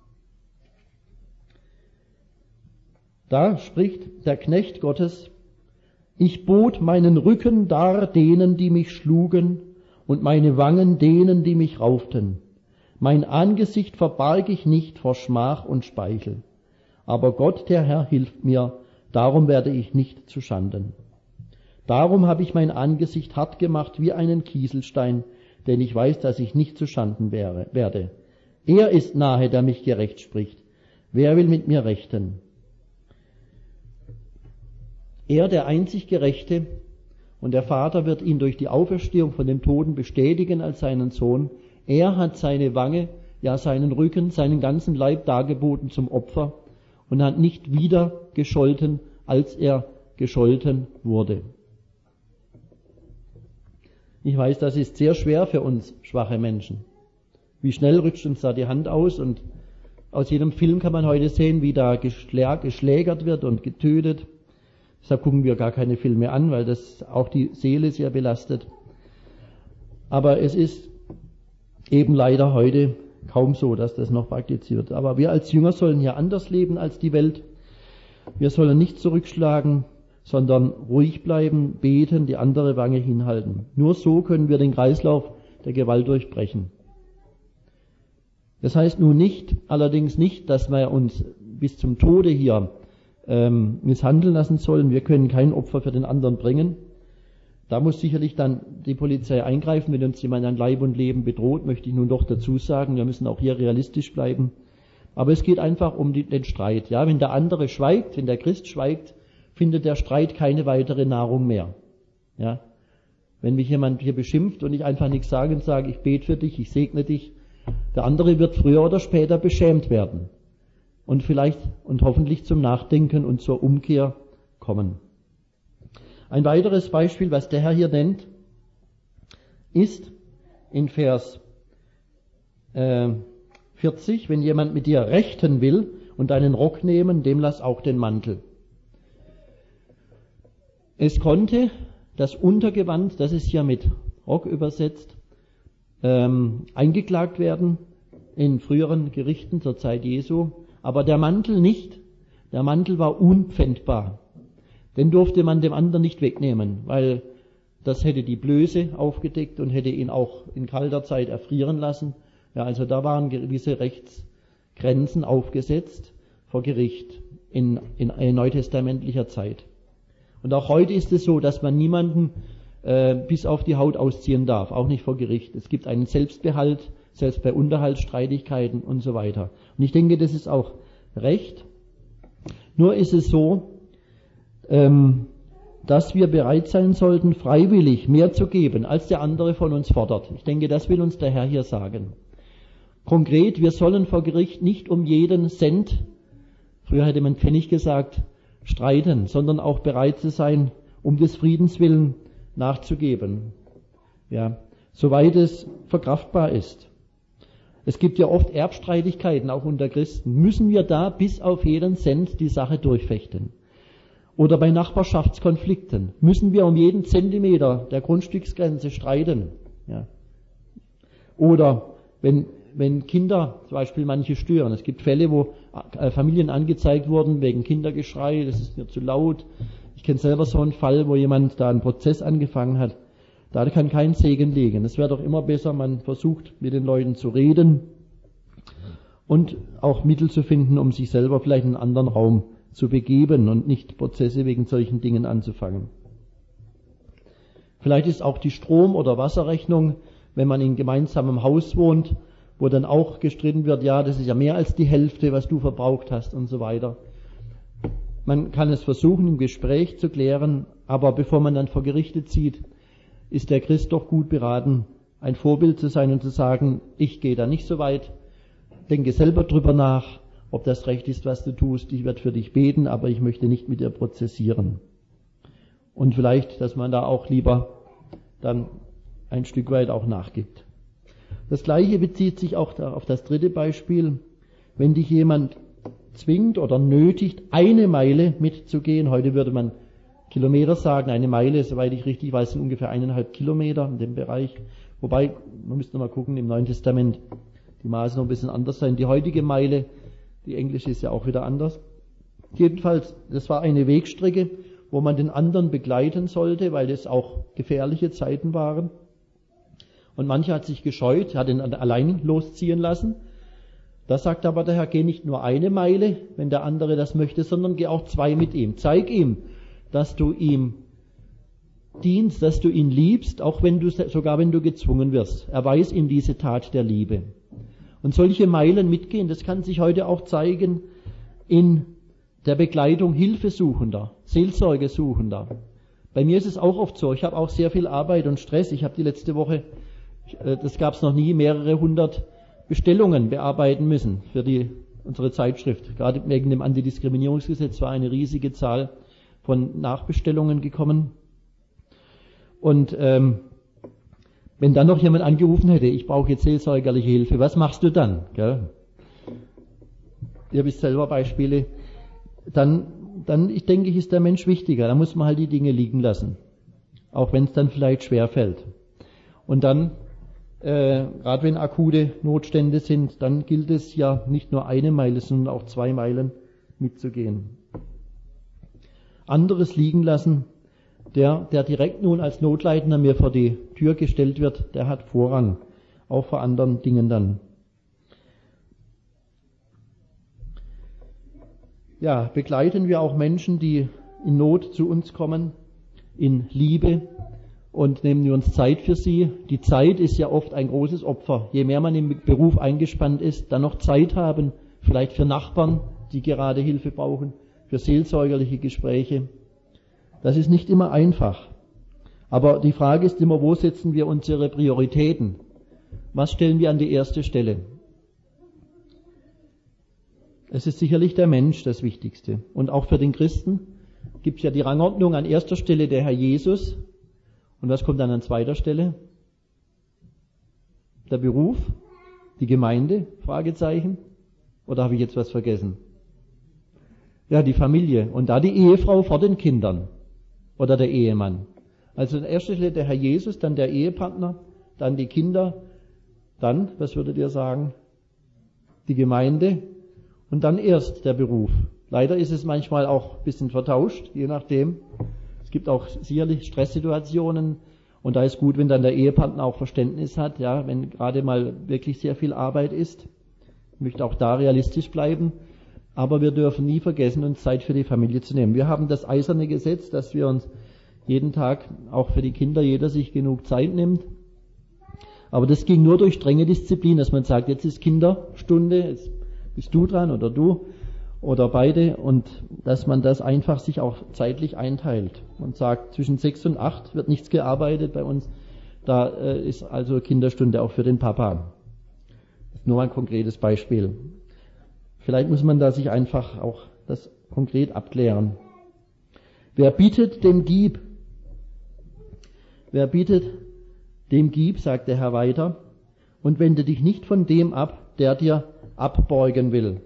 Speaker 2: Da spricht der Knecht Gottes: Ich bot meinen Rücken dar denen, die mich schlugen, und meine Wangen denen, die mich rauften. Mein Angesicht verbarg ich nicht vor Schmach und Speichel. Aber Gott, der Herr, hilft mir, darum werde ich nicht zu Schanden. Darum habe ich mein Angesicht hart gemacht wie einen Kieselstein, denn ich weiß, dass ich nicht zu Schanden werde. Er ist nahe, der mich gerecht spricht. Wer will mit mir rechten? Er, der einzig Gerechte, und der Vater wird ihn durch die Auferstehung von den Toten bestätigen als seinen Sohn. Er hat seine Wange, ja seinen Rücken, seinen ganzen Leib dargeboten zum Opfer und hat nicht wieder gescholten, als er gescholten wurde. Ich weiß, das ist sehr schwer für uns schwache Menschen. Wie schnell rutscht uns da die Hand aus, und aus jedem Film kann man heute sehen, wie da geschlägert wird und getötet. Deshalb gucken wir gar keine Filme an, weil das auch die Seele sehr belastet. Aber es ist eben leider heute kaum so, dass das noch praktiziert wird. Aber wir als Jünger sollen hier anders leben als die Welt. Wir sollen nicht zurückschlagen, sondern ruhig bleiben, beten, die andere Wange hinhalten. Nur so können wir den Kreislauf der Gewalt durchbrechen. Das heißt allerdings nicht, dass wir uns bis zum Tode hier misshandeln lassen sollen. Wir können kein Opfer für den anderen bringen. Da muss sicherlich dann die Polizei eingreifen, wenn uns jemand an Leib und Leben bedroht, möchte ich nun doch dazu sagen. Wir müssen auch hier realistisch bleiben. Aber es geht einfach um den Streit. Ja, wenn der andere schweigt, wenn der Christ schweigt, findet der Streit keine weitere Nahrung mehr. Ja, wenn mich jemand hier beschimpft und ich einfach nichts sage und sage, ich bete für dich, ich segne dich, der andere wird früher oder später beschämt werden und vielleicht und hoffentlich zum Nachdenken und zur Umkehr kommen. Ein weiteres Beispiel, was der Herr hier nennt, ist in Vers 40, wenn jemand mit dir rechten will und deinen Rock nehmen, dem lass auch den Mantel. Es konnte das Untergewand, das ist hier mit Rock übersetzt, eingeklagt werden in früheren Gerichten zur Zeit Jesu, aber der Mantel nicht. Der Mantel war unpfändbar. Den durfte man dem anderen nicht wegnehmen, weil das hätte die Blöße aufgedeckt und hätte ihn auch in kalter Zeit erfrieren lassen. Ja, also da waren gewisse Rechtsgrenzen aufgesetzt vor Gericht in neutestamentlicher Zeit. Und auch heute ist es so, dass man niemanden bis auf die Haut ausziehen darf, auch nicht vor Gericht. Es gibt einen Selbstbehalt, selbst bei Unterhaltsstreitigkeiten und so weiter. Und ich denke, das ist auch recht. Nur ist es so, dass wir bereit sein sollten, freiwillig mehr zu geben, als der andere von uns fordert. Ich denke, das will uns der Herr hier sagen. Konkret, wir sollen vor Gericht nicht um jeden Cent, früher hätte man Pfennig gesagt, streiten, sondern auch bereit zu sein, um des Friedens willen nachzugeben. Ja, soweit es verkraftbar ist. Es gibt ja oft Erbstreitigkeiten, auch unter Christen. Müssen wir da bis auf jeden Cent die Sache durchfechten? Oder bei Nachbarschaftskonflikten müssen wir um jeden Zentimeter der Grundstücksgrenze streiten. Ja. Oder wenn Kinder zum Beispiel manche stören. Es gibt Fälle, wo Familien angezeigt wurden wegen Kindergeschrei, das ist mir zu laut. Ich kenne selber so einen Fall, wo jemand da einen Prozess angefangen hat. Da kann kein Segen liegen. Es wäre doch immer besser, man versucht mit den Leuten zu reden und auch Mittel zu finden, um sich selber vielleicht in einen anderen Raum zu begeben und nicht Prozesse wegen solchen Dingen anzufangen. Vielleicht ist auch die Strom- oder Wasserrechnung, wenn man in gemeinsamem Haus wohnt, wo dann auch gestritten wird, ja, das ist ja mehr als die Hälfte, was du verbraucht hast und so weiter. Man kann es versuchen, im Gespräch zu klären, aber bevor man dann vor Gerichte zieht, ist der Christ doch gut beraten, ein Vorbild zu sein und zu sagen, ich gehe da nicht so weit, denke selber drüber nach, ob das recht ist, was du tust. Ich werde für dich beten, aber ich möchte nicht mit dir prozessieren. Und vielleicht, dass man da auch lieber dann ein Stück weit auch nachgibt. Das Gleiche bezieht sich auch auf das dritte Beispiel. Wenn dich jemand zwingt oder nötigt, 1 Meile mitzugehen, heute würde man Kilometer sagen, 1 Meile, soweit ich richtig weiß, sind ungefähr 1,5 Kilometer in dem Bereich. Wobei, man müsste noch mal gucken, im Neuen Testament die Maße noch ein bisschen anders sein. Die heutige Meile, die englische ist ja auch wieder anders. Jedenfalls, das war eine Wegstrecke, wo man den anderen begleiten sollte, weil es auch gefährliche Zeiten waren. Und mancher hat sich gescheut, hat ihn allein losziehen lassen. Da sagt aber der Herr, geh nicht nur 1 Meile, wenn der andere das möchte, sondern geh auch 2 mit ihm. Zeig ihm, dass du ihm dienst, dass du ihn liebst, auch sogar wenn du gezwungen wirst. Erweis ihm diese Tat der Liebe. Und solche Meilen mitgehen, das kann sich heute auch zeigen in der Begleitung Hilfesuchender, Seelsorgesuchender. Bei mir ist es auch oft so, ich habe auch sehr viel Arbeit und Stress. Ich habe die letzte Woche, das gab es noch nie, mehrere 100 Bestellungen bearbeiten müssen für unsere Zeitschrift. Gerade wegen dem Antidiskriminierungsgesetz war eine riesige Zahl von Nachbestellungen gekommen. Und wenn dann noch jemand angerufen hätte, ich brauche jetzt seelsorgerliche Hilfe, was machst du dann? Gell? Ihr wisst selber Beispiele. Dann, ich denke, ist der Mensch wichtiger. Da muss man halt die Dinge liegen lassen. Auch wenn es dann vielleicht schwer fällt. Und dann, gerade wenn akute Notstände sind, dann gilt es ja nicht nur 1 Meile, sondern auch 2 Meilen mitzugehen. Anderes liegen lassen, der direkt nun als Notleidender mir vor die Tür gestellt wird, der hat Vorrang, auch vor anderen Dingen dann. Ja, begleiten wir auch Menschen, die in Not zu uns kommen, in Liebe, und nehmen wir uns Zeit für sie. Die Zeit ist ja oft ein großes Opfer. Je mehr man im Beruf eingespannt ist, dann noch Zeit haben, vielleicht für Nachbarn, die gerade Hilfe brauchen, für seelsorgerliche Gespräche. Das ist nicht immer einfach. Aber die Frage ist immer, wo setzen wir unsere Prioritäten? Was stellen wir an die erste Stelle? Es ist sicherlich der Mensch das Wichtigste. Und auch für den Christen gibt es ja die Rangordnung: an erster Stelle der Herr Jesus. Und was kommt dann an zweiter Stelle? Der Beruf, die Gemeinde, Fragezeichen. Oder habe ich jetzt was vergessen? Ja, die Familie. Und da die Ehefrau vor den Kindern. Oder der Ehemann. Also an erster Stelle der Herr Jesus, dann der Ehepartner, dann die Kinder, dann, was würdet ihr sagen? Die Gemeinde und dann erst der Beruf. Leider ist es manchmal auch ein bisschen vertauscht, je nachdem. Es gibt auch sicherlich Stresssituationen und da ist gut, wenn dann der Ehepartner auch Verständnis hat, ja, wenn gerade mal wirklich sehr viel Arbeit ist. Ich möchte auch da realistisch bleiben, aber wir dürfen nie vergessen, uns Zeit für die Familie zu nehmen. Wir haben das eiserne Gesetz, dass wir uns jeden Tag, auch für die Kinder, jeder sich genug Zeit nimmt. Aber das ging nur durch strenge Disziplin, dass man sagt, jetzt ist Kinderstunde, jetzt bist du dran oder du oder beide, und dass man das einfach sich auch zeitlich einteilt und sagt, zwischen 6 und 8 wird nichts gearbeitet bei uns, da ist also Kinderstunde auch für den Papa. Das ist nur ein konkretes Beispiel. Vielleicht muss man da sich einfach auch das konkret abklären. Wer bietet, dem gib. Wer bietet, dem gib, sagt der Herr weiter, und wende dich nicht von dem ab, der dir abbeugen will.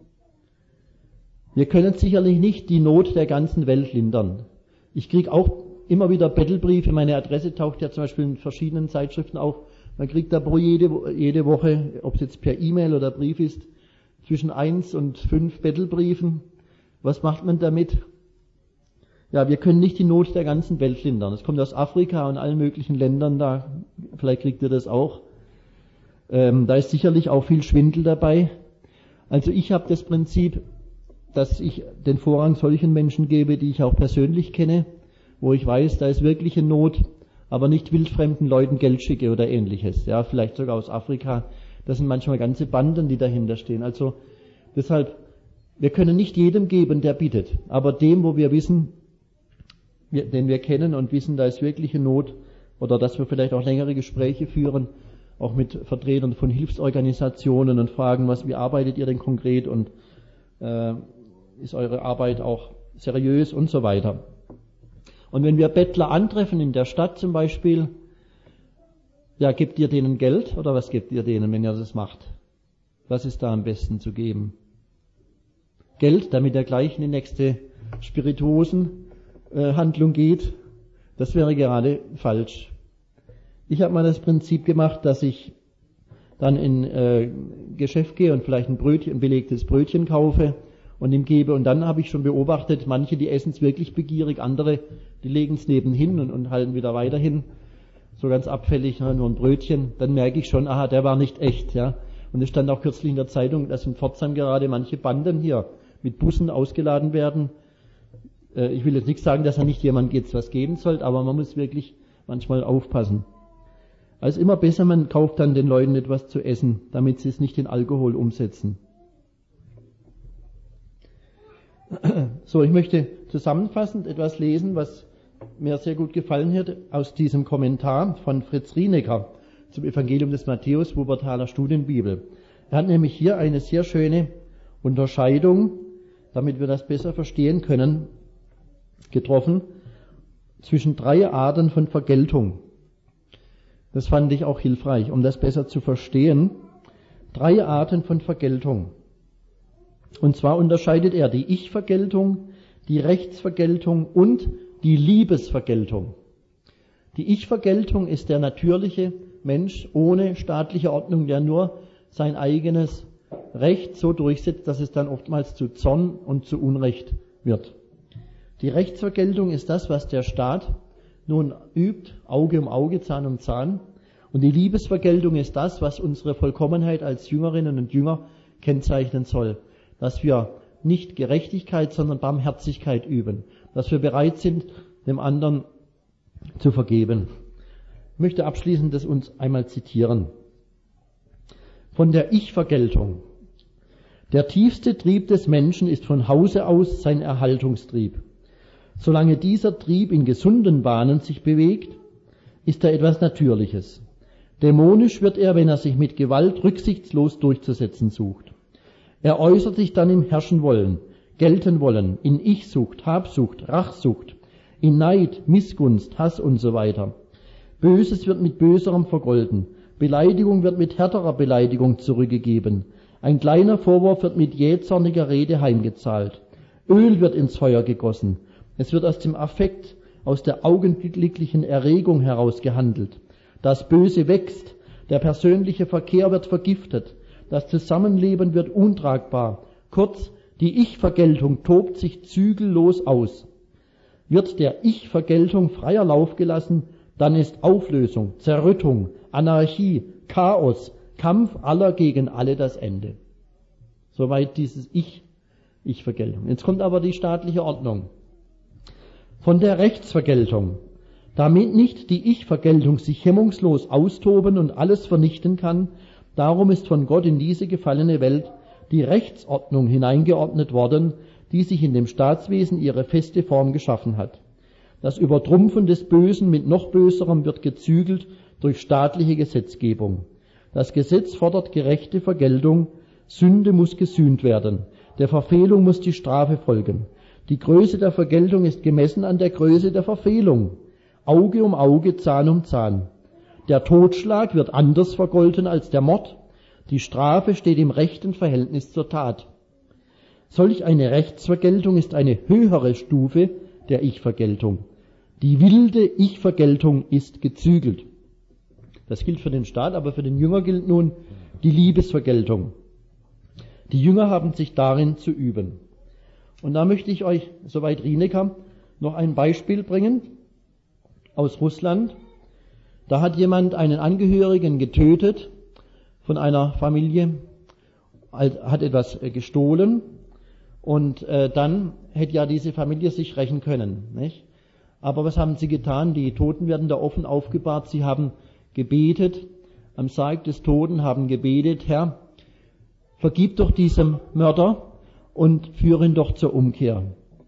Speaker 2: Wir können sicherlich nicht die Not der ganzen Welt lindern. Ich kriege auch immer wieder Bettelbriefe, meine Adresse taucht ja zum Beispiel in verschiedenen Zeitschriften auf. Man kriegt da jede Woche, ob es jetzt per E-Mail oder Brief ist, zwischen 1 und 5 Bettelbriefen. Was macht man damit? Ja, wir können nicht die Not der ganzen Welt lindern. Es kommt aus Afrika und allen möglichen Ländern da. Vielleicht kriegt ihr das auch. Da ist sicherlich auch viel Schwindel dabei. Also ich habe das Prinzip, dass ich den Vorrang solchen Menschen gebe, die ich auch persönlich kenne, wo ich weiß, da ist wirkliche Not, aber nicht wildfremden Leuten Geld schicke oder ähnliches. Ja, vielleicht sogar aus Afrika. Das sind manchmal ganze Banden, die dahinter stehen. Also deshalb, wir können nicht jedem geben, der bittet, aber dem, wo wir wissen, den wir kennen und wissen, da ist wirkliche Not, oder dass wir vielleicht auch längere Gespräche führen, auch mit Vertretern von Hilfsorganisationen und fragen, wie arbeitet ihr denn konkret und ist eure Arbeit auch seriös und so weiter. Und wenn wir Bettler antreffen in der Stadt zum Beispiel, ja, gebt ihr denen Geld oder was gebt ihr denen, wenn ihr das macht? Was ist da am besten zu geben? Geld, damit er gleich in die nächste Spirituosenhandlung geht, das wäre gerade falsch. Ich habe mal das Prinzip gemacht, dass ich dann in Geschäft gehe und vielleicht ein belegtes Brötchen kaufe und ihm gebe. Und dann habe ich schon beobachtet, manche, die essen es wirklich begierig, andere, die legen es nebenhin und halten wieder weiter hin. So ganz abfällig, nur ein Brötchen. Dann merke ich schon, aha, der war nicht echt, ja. Und es stand auch kürzlich in der Zeitung, dass in Pforzheim gerade manche Banden hier mit Bussen ausgeladen werden. Ich will jetzt nicht sagen, dass er nicht jemand jetzt was geben soll, aber man muss wirklich manchmal aufpassen. Also immer besser, man kauft dann den Leuten etwas zu essen, damit sie es nicht in Alkohol umsetzen. So, ich möchte zusammenfassend etwas lesen, was mir sehr gut gefallen hat, aus diesem Kommentar von Fritz Rienecker zum Evangelium des Matthäus, Wuppertaler Studienbibel. Er hat nämlich hier eine sehr schöne Unterscheidung, damit wir das besser verstehen können, getroffen, zwischen 3 Arten von Vergeltung. Das fand ich auch hilfreich, um das besser zu verstehen. 3 Arten von Vergeltung. Und zwar unterscheidet er die Ich-Vergeltung, die Rechtsvergeltung und die Liebesvergeltung. Die Ich-Vergeltung ist der natürliche Mensch ohne staatliche Ordnung, der nur sein eigenes Recht so durchsetzt, dass es dann oftmals zu Zorn und zu Unrecht wird. Die Rechtsvergeltung ist das, was der Staat nun übt, Auge um Auge, Zahn um Zahn. Und die Liebesvergeltung ist das, was unsere Vollkommenheit als Jüngerinnen und Jünger kennzeichnen soll. Dass wir nicht Gerechtigkeit, sondern Barmherzigkeit üben. Dass wir bereit sind, dem anderen zu vergeben. Ich möchte abschließend das uns einmal zitieren. Von der Ich-Vergeltung. Der tiefste Trieb des Menschen ist von Hause aus sein Erhaltungstrieb. Solange dieser Trieb in gesunden Bahnen sich bewegt, ist er etwas Natürliches. Dämonisch wird er, wenn er sich mit Gewalt rücksichtslos durchzusetzen sucht. Er äußert sich dann im Herrschen wollen, gelten wollen, in Ich-Sucht, Habsucht, Rachsucht, in Neid, Missgunst, Hass und so weiter. Böses wird mit Böserem vergolten, Beleidigung wird mit härterer Beleidigung zurückgegeben, ein kleiner Vorwurf wird mit jähzorniger Rede heimgezahlt, Öl wird ins Feuer gegossen, es wird aus dem Affekt, aus der augenblicklichen Erregung heraus gehandelt. Das Böse wächst, der persönliche Verkehr wird vergiftet, das Zusammenleben wird untragbar. Kurz, die Ich-Vergeltung tobt sich zügellos aus. Wird der Ich-Vergeltung freier Lauf gelassen, dann ist Auflösung, Zerrüttung, Anarchie, Chaos, Kampf aller gegen alle das Ende. Soweit dieses Ich-Vergeltung. Jetzt kommt aber die staatliche Ordnung. Von der Rechtsvergeltung. Damit nicht die Ich-Vergeltung sich hemmungslos austoben und alles vernichten kann, darum ist von Gott in diese gefallene Welt die Rechtsordnung hineingeordnet worden, die sich in dem Staatswesen ihre feste Form geschaffen hat. Das Übertrumpfen des Bösen mit noch Böserem wird gezügelt durch staatliche Gesetzgebung. Das Gesetz fordert gerechte Vergeltung, Sünde muss gesühnt werden, der Verfehlung muss die Strafe folgen. Die Größe der Vergeltung ist gemessen an der Größe der Verfehlung. Auge um Auge, Zahn um Zahn. Der Totschlag wird anders vergolten als der Mord. Die Strafe steht im rechten Verhältnis zur Tat. Solch eine Rechtsvergeltung ist eine höhere Stufe der Ich-Vergeltung. Die wilde Ich-Vergeltung ist gezügelt. Das gilt für den Staat, aber für den Jünger gilt nun die Liebesvergeltung. Die Jünger haben sich darin zu üben. Und da möchte ich euch, soweit Rinecker, noch ein Beispiel bringen aus Russland. Da hat jemand einen Angehörigen getötet von einer Familie, hat etwas gestohlen und dann hätte ja diese Familie sich rächen können, nicht? Aber was haben sie getan? Die Toten werden da offen aufgebahrt. Sie haben gebetet, am Sarg des Toten haben gebetet, Herr, vergib doch diesem Mörder und führe ihn doch zur Umkehr.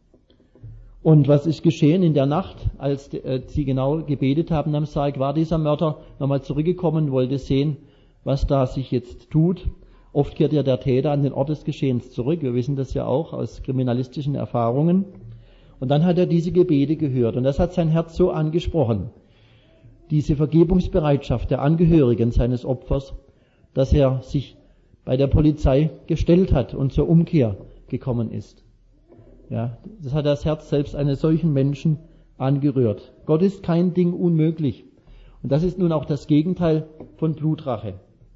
Speaker 2: Und was ist geschehen in der Nacht, als sie genau gebetet haben am Sarg, war dieser Mörder nochmal zurückgekommen, wollte sehen, was da sich jetzt tut. Oft kehrt ja der Täter an den Ort des Geschehens zurück, wir wissen das ja auch aus kriminalistischen Erfahrungen. Und dann hat er diese Gebete gehört und das hat sein Herz so angesprochen, diese Vergebungsbereitschaft der Angehörigen seines Opfers, dass er sich bei der Polizei gestellt hat und zur Umkehr gekommen ist. Ja, das hat das Herz selbst eines solchen Menschen angerührt. Gott ist kein Ding unmöglich. Und das ist nun auch das Gegenteil von Blutrache.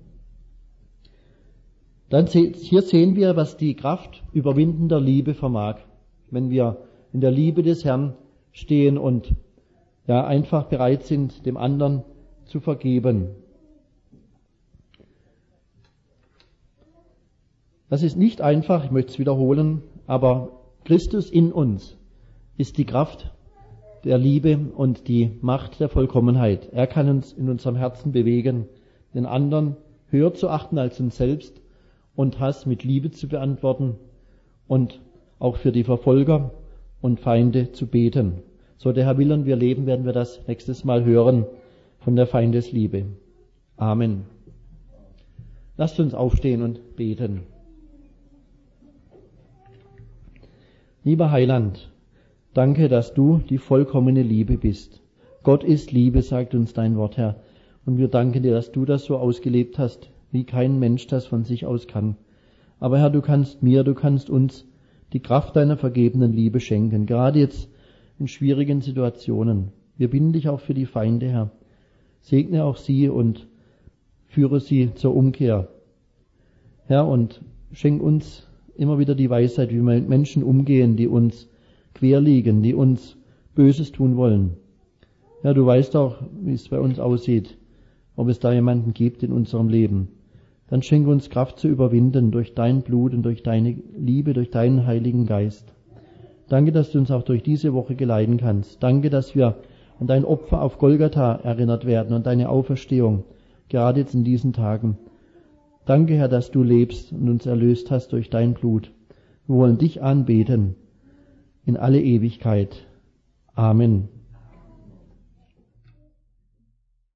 Speaker 2: Dann hier sehen wir, was die Kraft überwindender Liebe vermag, wenn wir in der Liebe des Herrn stehen und ja einfach bereit sind, dem anderen zu vergeben. Das ist nicht einfach, ich möchte es wiederholen, aber Christus in uns ist die Kraft der Liebe und die Macht der Vollkommenheit. Er kann uns in unserem Herzen bewegen, den anderen höher zu achten als uns selbst und Hass mit Liebe zu beantworten und auch für die Verfolger und Feinde zu beten. So der Herr will und wir leben, werden wir das nächstes Mal hören von der Feindesliebe. Amen. Lasst uns aufstehen und beten. Lieber Heiland, danke, dass du die vollkommene Liebe bist. Gott ist Liebe, sagt uns dein Wort, Herr. Und wir danken dir, dass du das so ausgelebt hast, wie kein Mensch das von sich aus kann. Aber Herr, du kannst uns die Kraft deiner vergebenen Liebe schenken, gerade jetzt in schwierigen Situationen. Wir bitten dich auch für die Feinde, Herr. Segne auch sie und führe sie zur Umkehr. Herr, und schenk uns immer wieder die Weisheit, wie wir mit Menschen umgehen, die uns quer liegen, die uns Böses tun wollen. Ja, du weißt auch, wie es bei uns aussieht, ob es da jemanden gibt in unserem Leben. Dann schenke uns Kraft zu überwinden durch dein Blut und durch deine Liebe, durch deinen Heiligen Geist. Danke, dass du uns auch durch diese Woche geleiten kannst. Danke, dass wir an dein Opfer auf Golgatha erinnert werden und deine Auferstehung, gerade jetzt in diesen Tagen. Danke, Herr, dass du lebst und uns erlöst hast durch dein Blut. Wir wollen dich anbeten in alle Ewigkeit. Amen.